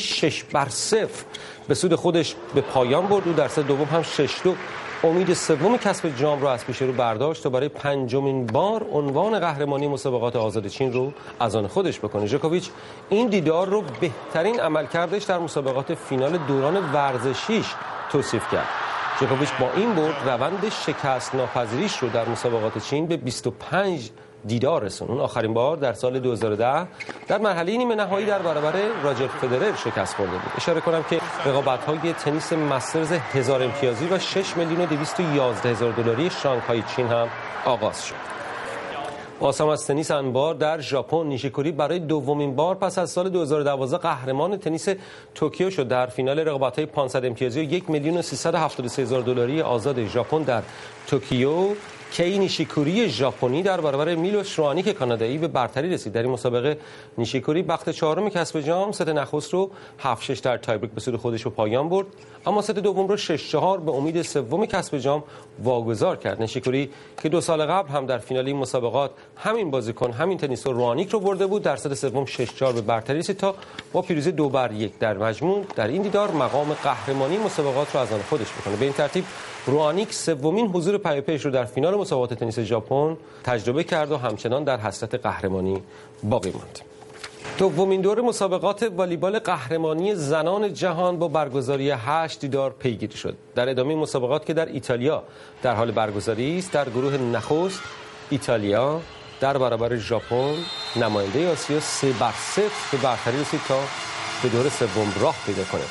6-0 به سود خودش به پایان برد و در ست دوم هم 6-2 امید سوم کسب جام را از پیش رو برداشت تا برای پنجمین بار عنوان قهرمانی مسابقات آزاد چین رو از آن خودش بکنه. ژوکوویچ این دیدار رو بهترین عملکردش در مسابقات فینال دوران ورزشیش توصیف کرد. ژوکوویچ با این برد روند شکست ناپذیریش رو در مسابقات چین به 25 دیدار رسوند. اون آخرین بار در سال 2010 در مرحله نیمه نهایی در برابر راجر فدرر شکست خورده بود. اشاره کنم که رقابت‌های تنیس مسترز 1000 امتیازی و 6,211,000 دلاری شانگهای چین هم آغاز شد. باز هم از تنیس انبار در ژاپن، نیشیکوری برای دومین بار پس از سال 2012 قهرمان تنیس توکیو شد. در فینال رقابت‌های 500 امتیازی و 1,373,000 دلاری آزاد ژاپن در توکیو، کی نیشیکوری ژاپنی در برابر میلوش رانیک کانادایی به برتری رسید. در این مسابقه نیشیکوری بخت چهارم کسب جام ست نخست رو 7-6 در تایبریک به سود خودش به پایان برد، اما ست دوم رو 6-4 به امید سوم کسب جام واگذار کرد. نیشیکوری که 2 سال قبل هم در فینال این مسابقات همین بازیکن همین تنیسور رانیک رو برده بود، در ست سوم 6-4 به برتری رسید تا با پیروزی 2-1 در مجموع در این دیدار مقام قهرمانی مسابقات رو از آن خودش بکنه. به این ترتیب رانیک سومین حضور پیاپیش رو در فینال مسابقات تنیس ژاپن تجربه کرد و همچنان در حسرت قهرمانی باقی ماند. دومین دور مسابقات والیبال قهرمانی زنان جهان با برگزاری 8 دیدار پیگیری شد. در ادامه مسابقات که در ایتالیا در حال برگزاری است، در گروه نخست ایتالیا در برابر ژاپن نماینده آسیا 3-0 به برتری رسید تا به دور سوم راه پیدا کنه.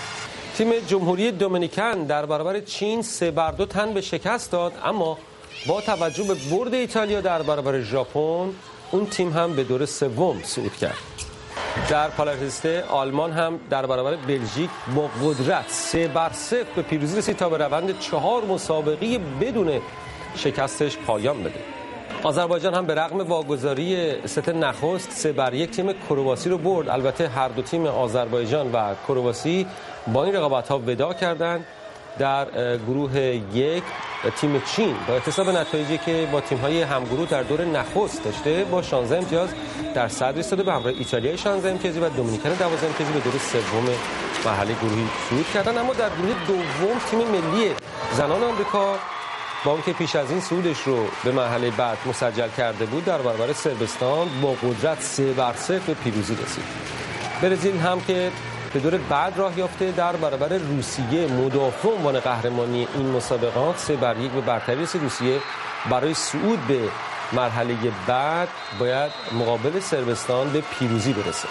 تیم جمهوری دومینیکن در برابر چین 3-2 تن به شکست داد، اما با توجه به برد ایتالیا در برابر ژاپن اون تیم هم به دور سوم صعود کرد. در پالاریسته آلمان هم در برابر بلژیک با قدرت 3-0 به پیروزی رسید تا به روند 4 مسابقه بدون شکستش پایان بده. آذربایجان هم به رغم واگذاری ست نخست 3-1 تیم کرواسی رو برد. البته هر دو تیم آذربایجان و کرواسی با این رقابت‌ها وداع کردند. در گروه یک تیم چین با احتساب نتایجی که با تیم‌های همگروه در دور نخست داشته با 16 امتیاز در صدر ایستاده، به همراه ایتالیا 16 امتیازی و دومینیکن 12 امتیازی به دور سوم مرحله گروهی صعود کردند. اما در گروه دوم تیم ملی زنان آمریکا با اون که پیش از این صعودش رو به مرحله بعد مسجل کرده بود در برابر صربستان با قدرت 3-0 به پیروزی رسید. برزیل هم که به دور بعد راه یافته در برابر روسیه مدافع عنوان قهرمانی این مسابقات 3-1 به برتری رسید. روسیه برای صعود به مرحله بعد باید مقابل صربستان به پیروزی برسه.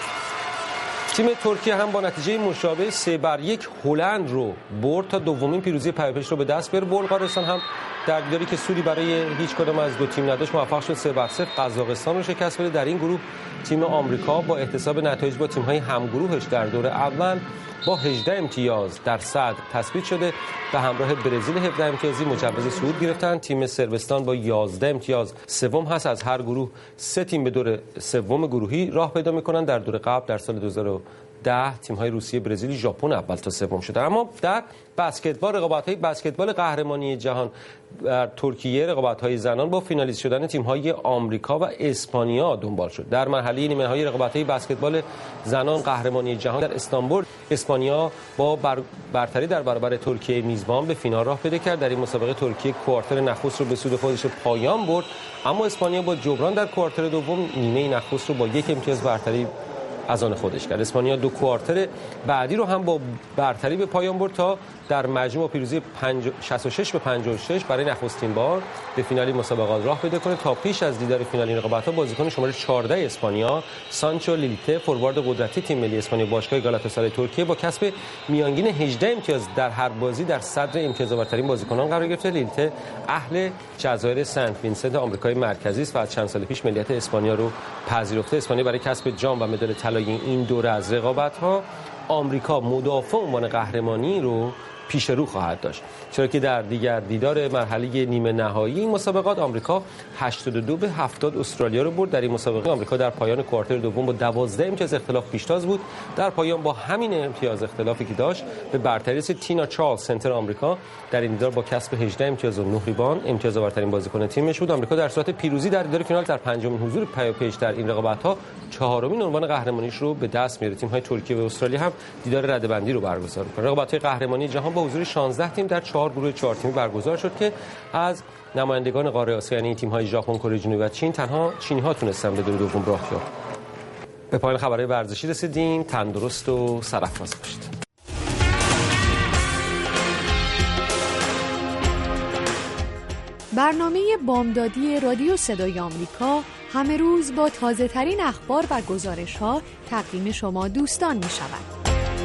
تیم ترکیه هم با نتیجه مشابه 3-1 هلند رو برد تا دومین پیروزی پیاپیش رو به دست بیاره. بلغارستان هم در دیداری که سودی برای هیچ کدام از دو تیم نداشت موفق شد 3-0 قزاقستان رو شکست بده. در این گروه تیم آمریکا با احتساب نتایج با تیم‌های همگروهش در دور اول با 18 امتیاز در صدر تثبیت شده، به همراه برزیل 17 امتیازی مجوز صعود گرفتن. تیم صربستان با 11 امتیاز سوم هست. از هر گروه 3 تیم به دور سوم گروهی راه پیدا می‌کنن. در دور قبل در سال 2010 تیم‌های روسیه، برزیل، ژاپن اول تا سوم شده. اما در بسکتبال، رقابت‌های بسکتبال قهرمانی جهان در ترکیه، رقابت‌های زنان با فینالیست شدن تیم‌های آمریکا و اسپانیا دنبال شد. در مرحله نیمه‌نهایی رقابت‌های بسکتبال زنان قهرمانی جهان در استانبول، اسپانیا با برتری در برابر ترکیه میزبان به فینال راه پیدا کرد. در این مسابقه ترکیه کوارتر نخست رو به سود خودش پایان برد، اما اسپانیا با جبران در کوارتر دوم نیمه نخست رو با 1 امتیاز برتری از آن خودش کرد. اسپانیا 2 کوارتر بعدی رو هم با برتری به پایان برد تا در مجموع پیروزی 66-56 برای نخستین بار به فینال مسابقات راه پیدا کنه. تا پیش از دیدار فینال این رقابت‌ها بازیکن شماره 14 اسپانیا سانچو لیلیته فوروارد قدرتی تیم ملی اسپانیا باشگاه گالاتاسارای ترکیه با کسب میانگین 18 امتیاز در هر بازی در صدر امتیازآورترین بازیکنان قرار گرفته. لیلیته اهل جزایر سنت وینسنت آمریکای مرکزی است و از چند سال پیش ملیت اسپانیا رو پذیرفته. اسپانیا برای کسب جام و مدال طلایی این دوره از رقابت‌ها آمریکا مدافع عنوان قهرمانی رو پیش رو خواهد داشت، چرا که در دیگر دیدار مرحله نیمه نهایی این مسابقات آمریکا 82-70 استرالیا رو برد. در این مسابقه آمریکا در پایان کوارتر دوم با 12 امتیاز اختلاف پیشتاز بود. در پایان با همین امتیاز اختلافی که داشت به برتری رسید. تینا چارلز سنتر آمریکا در این دیدار با کسب 18 امتیاز و 9 ریباند امتیاز آورترین بازیکن تیمش بود. آمریکا در صورت پیروزی در دیدار فینال در پنجمین حضور پیاپیش در این رقابت‌ها چهارمین عنوان قهرمانیش رو به دست میاره. تیم‌های ترکیه و استرالیا هم دیدار رده‌بندی رو برگزار می‌کنن. رقابت‌های قهرمانی جهان با حضور 16 تیم در 4 گروه 4 تیمی برگزار شد که از نمایندگان قاره آسیا یعنی تیم‌های ژاپن، کره جنوبی و چین تنها چینی‌ها تونستن به دور دوم راه بیان. به پایان خبرهای ورزشی رسیدیم. تندرست و سرافراز باشید. برنامه بامدادی رادیو صدای آمریکا همه روز با تازه ترین اخبار و گزارش ها تقدیم شما دوستان می شود.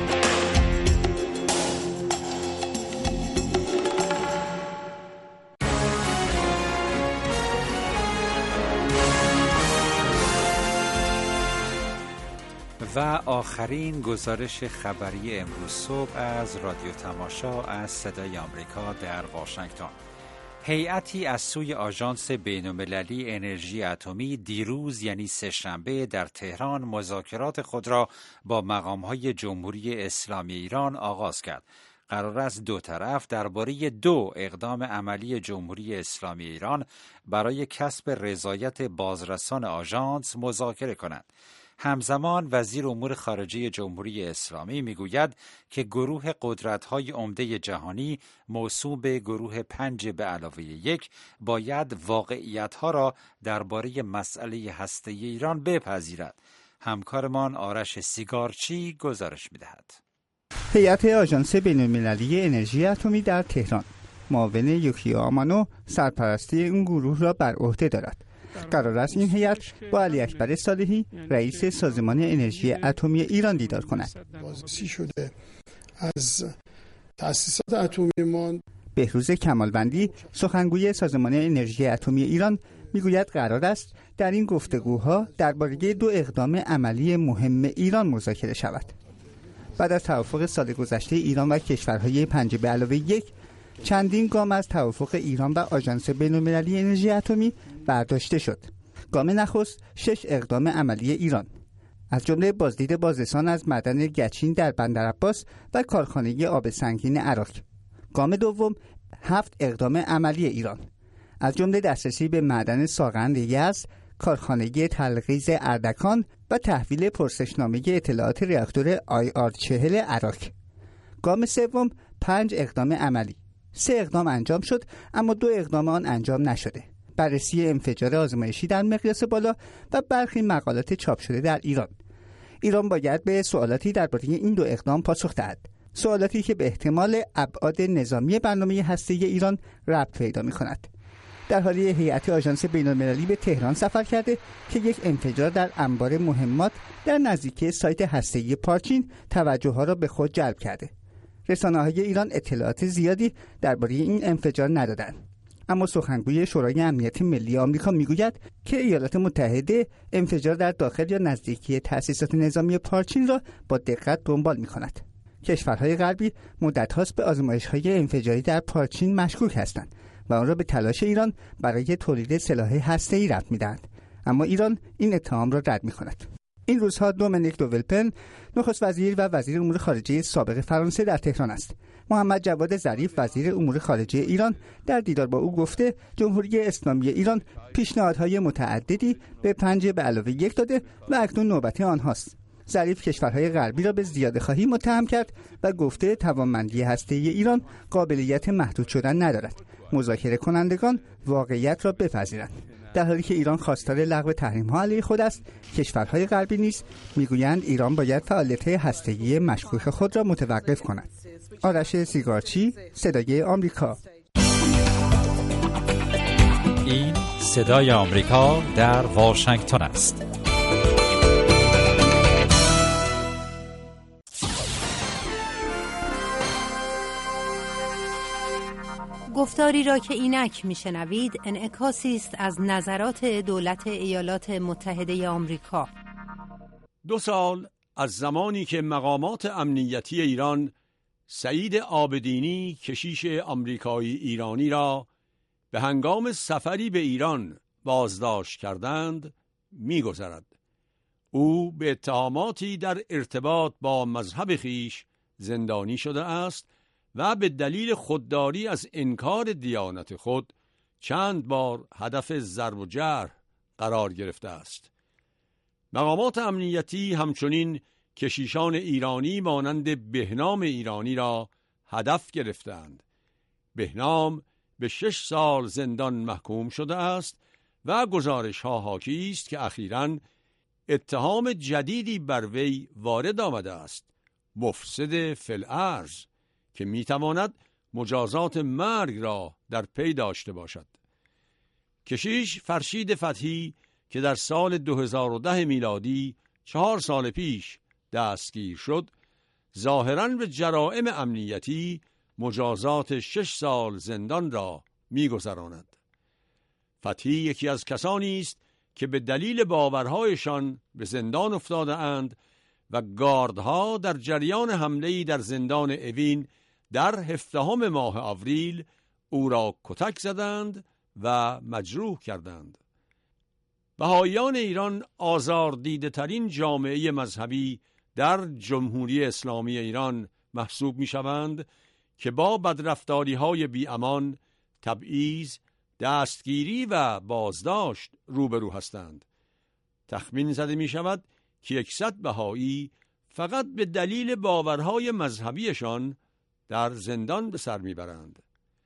و آخرین گزارش خبری امروز صبح از رادیو تماشا از صدای آمریکا در واشنگتن. هیئتی از سوی آژانس بین‌المللی انرژی اتمی دیروز یعنی سه‌شنبه در تهران مذاکرات خود را با مقام‌های جمهوری اسلامی ایران آغاز کرد. قرار است دو طرف درباره 2 اقدام عملی جمهوری اسلامی ایران برای کسب رضایت بازرسان آژانس مذاکره کنند. همزمان وزیر امور خارجه جمهوری اسلامی میگوید که گروه قدرت‌های عمده جهانی موسوم به گروه 5+1 باید واقعیت‌ها را درباره مسئله هسته‌ای ایران بپذیرد. همکارمان آرش سیگارچی گزارش می‌دهد. هیئت آژانس بین‌المللی انرژی اتمی در تهران معاون یوکیو آمانو سرپرستی این گروه را بر عهده دارد. قرار است این هیئت با علی اکبر صالحی رئیس سازمان انرژی اتمی ایران دیدار کند. بازرسی شده از تأسیسات اتمی ما. بهروز کمالوندی سخنگوی سازمان انرژی اتمی ایران میگوید قرار است در این گفتگوها درباره 2 اقدام عملی مهم ایران مذاکره شود. بعد از توافق سال گذشته ایران و کشورهای 5+1 چندین گام از توافق ایران و آژانس بین‌المللی انرژی اتمی برداشته شد. گام نخست 6 اقدام عملی ایران از جمله بازدید بازرسان از معدن گچین در بندرعباس و کارخانه آب سنگین عراق. گام دوم 7 اقدام عملی ایران از جمله دسترسی به معدن ساغند یزد، کارخانه تلغیز اردکان و تحویل پرسشنامه اطلاعات راکتور IR40 عراق. گام سوم 5 اقدام عملی. 3 اقدام انجام شد اما 2 اقدام آن انجام نشده. بررسی انفجار آزمایشی در مقیاس بالا و برخی مقالات چاپ شده در ایران. ایران باید به سوالاتی درباره این 2 اقدام پاسخ دهد. سوالاتی که به احتمال ابعاد نظامی برنامه هسته‌ای ایران ربط پیدا می‌کند. در حالی هیئت آژانس بین‌المللی به تهران سفر کرده که یک انفجار در انبار مهمات در نزدیکی سایت هسته‌ای پارچین توجه‌ها را به خود جلب کرده. رسانه‌های ایران اطلاعات زیادی درباره این انفجار ندادند. اما سخنگوی شورای امنیت ملی آمریکا میگوید که ایالات متحده انفجار در داخل یا نزدیکی تأسیسات نظامی پارچین را با دقت دنبال می‌کند. کشورهای غربی مدت‌هاست به آزمایش‌های انفجاری در پارچین مشکوک هستند و آن را به تلاش ایران برای تولید سلاح هسته‌ای ربط می‌دهند. اما ایران این اتهام را رد می‌کند. این روزها دومینیک دو ولپن نخست وزیر و وزیر امور خارجه سابق فرانسه در تهران است. محمد جواد ظریف وزیر امور خارجه ایران در دیدار با او گفته جمهوری اسلامی ایران پیشنهادهای متعددی به 5+1 داده و اکنون نوبت آنهاست. ظریف کشورهای غربی را به زیاده‌خواهی متهم کرد و گفته توانمندی هسته‌ای ایران قابلیت محدود شدن ندارد. مذاکره کنندگان واقعیت را بپذیرند. در حالی که ایران خواستار لغو تحریم‌ها علیه خود است، کشورهای غربی نیز میگویند ایران باید فعالیت‌های هسته‌ای مشکوک خود را متوقف کند. آرش سیگارچی، صدای آمریکا. این صدای آمریکا در واشنگتن است. گفتاری را که اینک میشنوید انعکاسی است از نظرات دولت ایالات متحده آمریکا. 2 سال از زمانی که مقامات امنیتی ایران سعید عابدینی کشیش آمریکایی ایرانی را به هنگام سفری به ایران بازداشت کردند می‌گذرد. او به اتهاماتی در ارتباط با مذهب خویش زندانی شده است و به دلیل خودداری از انکار دیانت خود چند بار هدف ضرب و جرح قرار گرفته است. مقامات امنیتی همچنین کشیشان ایرانی مانند بهنام ایرانی را هدف گرفتند. بهنام به 6 سال زندان محکوم شده است و گزارش‌ها حاکی است که اخیراً اتهام جدیدی بر وی وارد آمده است: مفسد فی الارض، که میتواند مجازات مرگ را در پی داشته باشد. کشیش فرشید فتحی که در سال 2010 میلادی 4 سال پیش دستگیر شد، ظاهراً به جرائم امنیتی مجازات 6 سال زندان را می‌گذراند. فتحی یکی از کسانی است که به دلیل باورهایشان به زندان افتاده اند و گاردها در جریان حمله‌ای در زندان اوین در 17 ماه آوریل او را کتک زدند و مجروح کردند. بهائیان ایران آزاردیده ترین جامعه مذهبی در جمهوری اسلامی ایران محسوب می شوند که با بدرفتاری های بی امان، تبعیض، دستگیری و بازداشت روبرو هستند. تخمین زده می شود که 100 بهایی فقط به دلیل باورهای مذهبیشان در زندان به سر میبرند.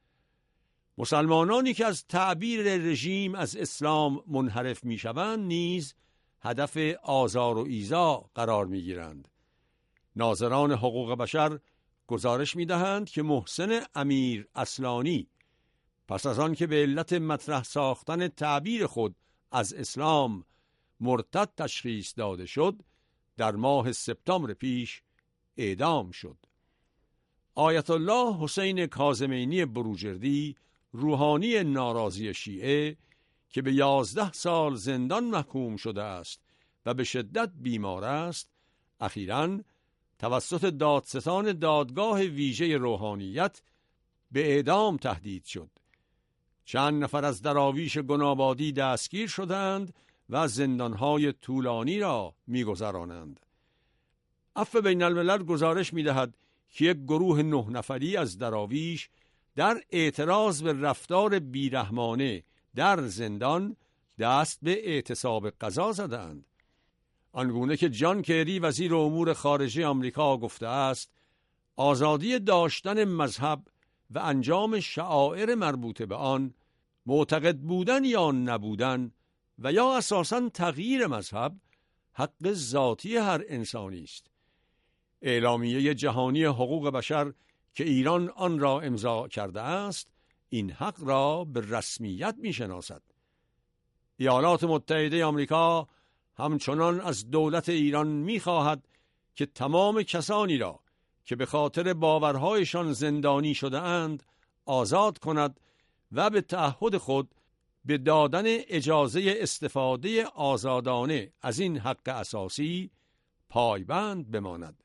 مسلمانانی که از تعبیر رژیم از اسلام منحرف میشوند نیز هدف آزار و ایذا قرار میگیرند. ناظران حقوق بشر گزارش میدهند که محسن امیر اصلانی پس از آن که به علت مطرح ساختن تعبیر خود از اسلام مرتد تشخیص داده شد، در ماه سپتامبر پیش اعدام شد. آیت الله حسین کاظمینی بروجردی، روحانی ناراضی شیعه که به 11 سال زندان محکوم شده است و به شدت بیمار است، اخیراً توسط دادستان دادگاه ویژه روحانیت به اعدام تهدید شد. چند نفر از دراویش گنابادی دستگیر شدند و زندانهای طولانی را می‌گذرانند. عفو بین الملل گزارش می‌دهد که یک گروه 9 نفری از دراویش در اعتراض به رفتار بیرحمانه در زندان دست به اعتصاب غذا زدند. آنگونه که جان کری وزیر امور خارجه آمریکا گفته است، آزادی داشتن مذهب و انجام شعائر مربوطه به آن، معتقد بودن یا نبودن و یا اساساً تغییر مذهب حق ذاتی هر انسانی است. اعلامیه جهانی حقوق بشر که ایران آن را امضا کرده است، این حق را به رسمیت می‌شناسد. ایالات متحده آمریکا همچنان از دولت ایران می‌خواهد که تمام کسانی را که به خاطر باورهایشان زندانی شده اند آزاد کند و به تعهد خود به دادن اجازه استفاده آزادانه از این حق اساسی پایبند بماند.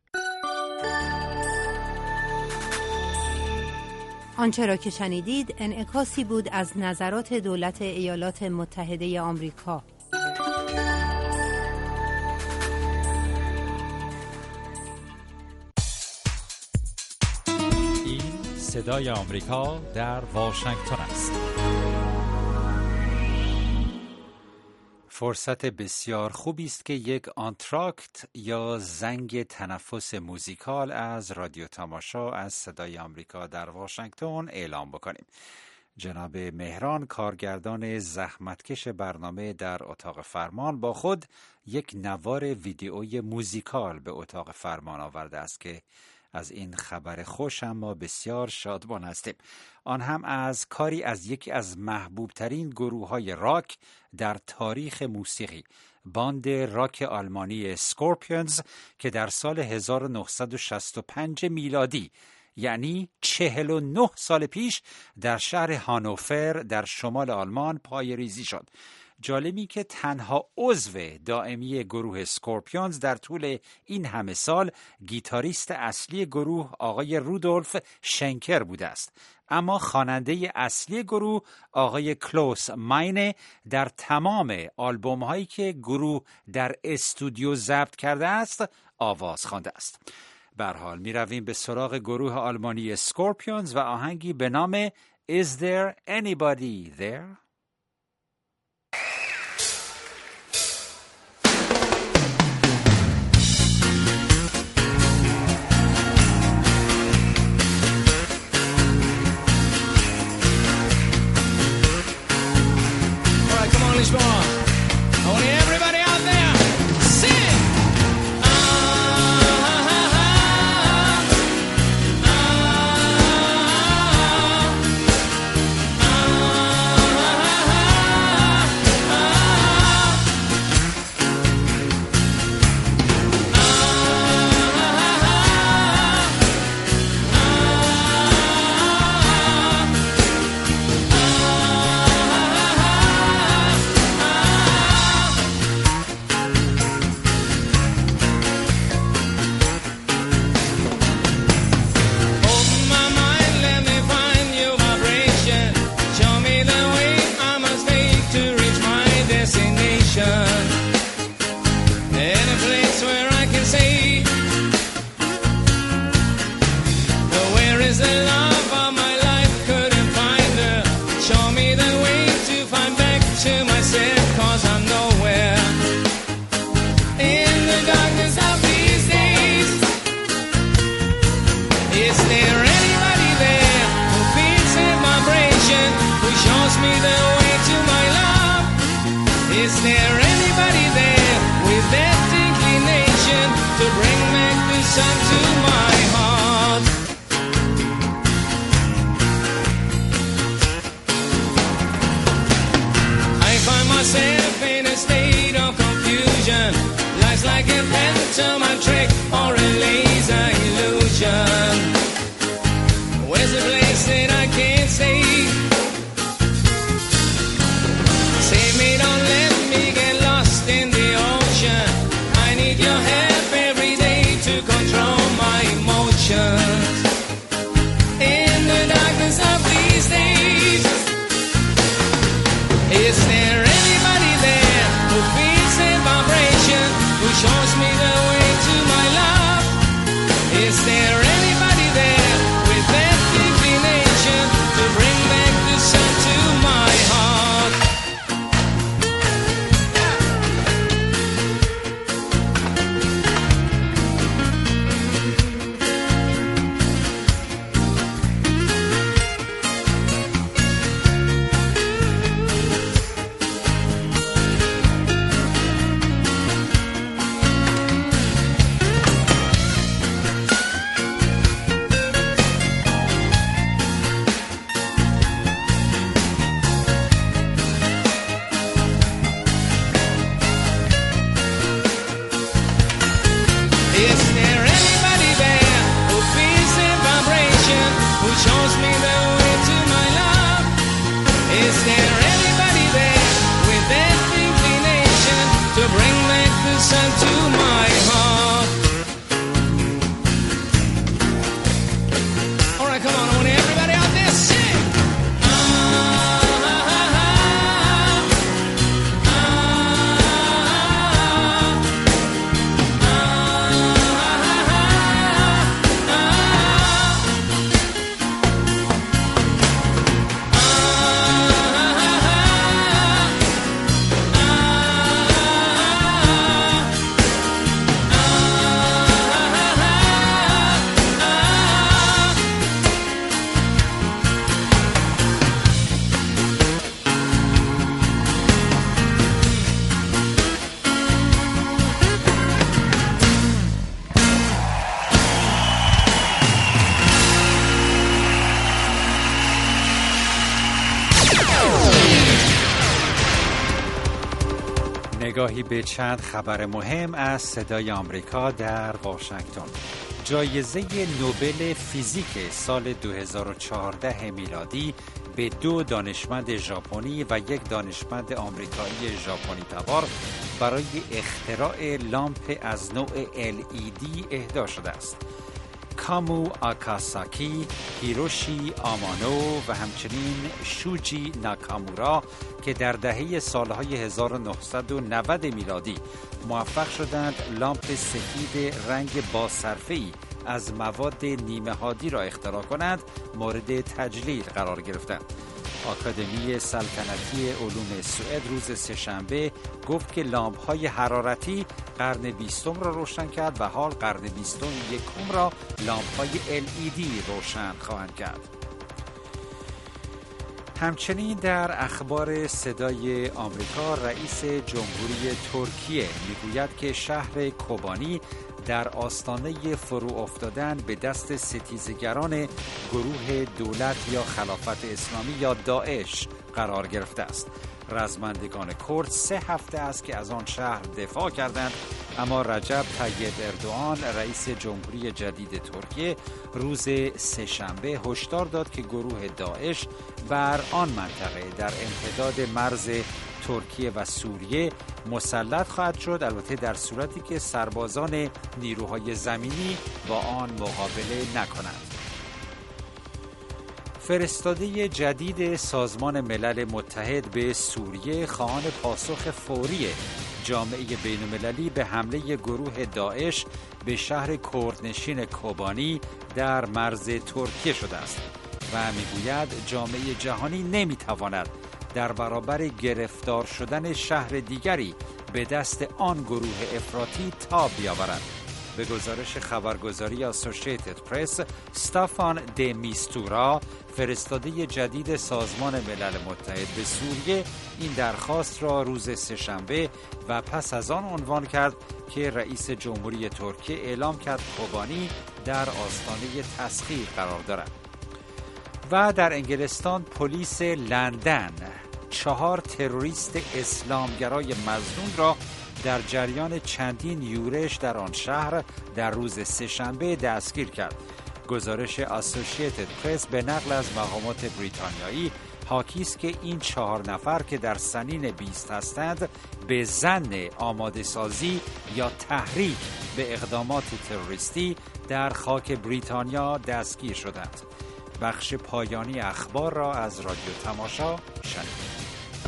آنچه را که شنیدید انعکاسی بود از نظرات دولت ایالات متحده آمریکا. این صدای آمریکا در واشنگتن است. فرصت بسیار خوبی است که یک آنتراکت یا زنگ تنفس موزیکال از رادیو تماشا از صدای آمریکا در واشنگتن اعلام بکنیم. جناب مهران کارگردان زحمتکش برنامه در اتاق فرمان با خود یک نوار ویدئوی موزیکال به اتاق فرمان آورده است که از این خبر خوش ما بسیار شادمان هستیم. آن هم از کاری از یکی از محبوب ترین گروه های راک در تاریخ موسیقی، باند راک آلمانی اسکورپیونز که در سال 1965 میلادی، یعنی 49 سال پیش، در شهر هانوفر در شمال آلمان پایه‌ریزی شد. جالبی که تنها عضو دائمی گروه اسکورپیونز در طول این همه سال گیتاریست اصلی گروه آقای رودولف شنکر بوده است، اما خواننده اصلی گروه آقای کلوس ماینه در تمام آلبوم هایی که گروه در استودیو ضبط کرده است آواز خوانده است. به هر حال می رویم به سراغ گروه آلمانی اسکورپیونز و آهنگی به نام Is There Anybody There؟ نگاهی به چند خبر مهم از صدای آمریکا در واشنگتن. جایزه نوبل فیزیک سال 2014 میلادی به 2 دانشمند ژاپنی و 1 دانشمند آمریکایی ژاپنی تبار برای اختراع لامپ از نوع LED اهدا شده است. کامو آکاساکی، هیروشی آمانو و همچنین شوجی ناکامورا که در دهه سالهای 1990 میلادی موفق شدند لامپ سفید رنگ بازصرفه‌ای از مواد نیمه هادی را اختراع کنند، مورد تجلیل قرار گرفتند. آکادمی سلطنتی علوم سوئد روز سه‌شنبه گفت که لامپ‌های حرارتی قرن 20 را روشن کرد و حال قرن 21 را لامپ‌های LED روشن خواهند کرد. همچنین در اخبار صدای آمریکا، رئیس جمهوری ترکیه میگوید که شهر کوبانی در آستانه فرو افتادن به دست ستیزگران گروه دولت یا خلافت اسلامی یا داعش قرار گرفته است. رزمندگان کرد 3 هفته است که از آن شهر دفاع کردند، اما رجب طیب اردوغان رئیس جمهوری جدید ترکیه روز سه‌شنبه هشدار داد که گروه داعش بر آن منطقه در امتداد مرز ترکیه و سوریه مسلط خواهد شد، البته در صورتی که سربازان نیروهای زمینی با آن مقابله نکنند. فرستاده جدید سازمان ملل متحد به سوریه خواهان پاسخ فوری جامعه بین‌المللی به حمله گروه داعش به شهر کردنشین کوبانی در مرز ترکیه شده است و میگوید جامعه جهانی نمیتواند در برابر گرفتار شدن شهر دیگری به دست آن گروه افراطی تاب بیاورد. به گزارش خبرگزاری اسوسییتد پرس، استافان د میستورا، فرستاده جدید سازمان ملل متحد به سوریه، این درخواست را روز سه‌شنبه و پس از آن عنوان کرد که رئیس جمهوری ترکیه اعلام کرد کوبانی در آستانه تسخیر قرار دارد. و در انگلستان پلیس لندن 4 تروریست اسلامگرای مظنون را در جریان چندین یورش در آن شهر در روز سه‌شنبه دستگیر کرد. گزارش اسوسییتد پرس به نقل از مقامات بریتانیایی حاکی است که این 4 نفر که در سنین 20 هستند به ظن آماده سازی یا تحریک به اقدامات تروریستی در خاک بریتانیا دستگیر شدند. بخش پایانی اخبار را از رادیو تماشا شنیدید.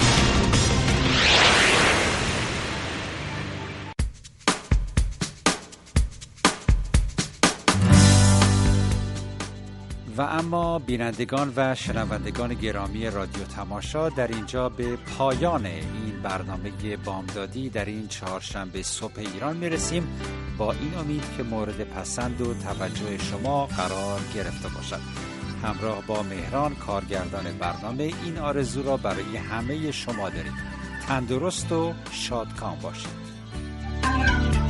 و اما بینندگان و شنوندگان گرامی رادیو تماشا، در اینجا به پایان این برنامه بامدادی در این چهارشنبه صبح ایران میرسیم، با این امید که مورد پسند و توجه شما قرار گرفته باشد. همراه با مهران کارگردان برنامه این آرزو را برای همه شما داریم. تندرست و شادکام باشید.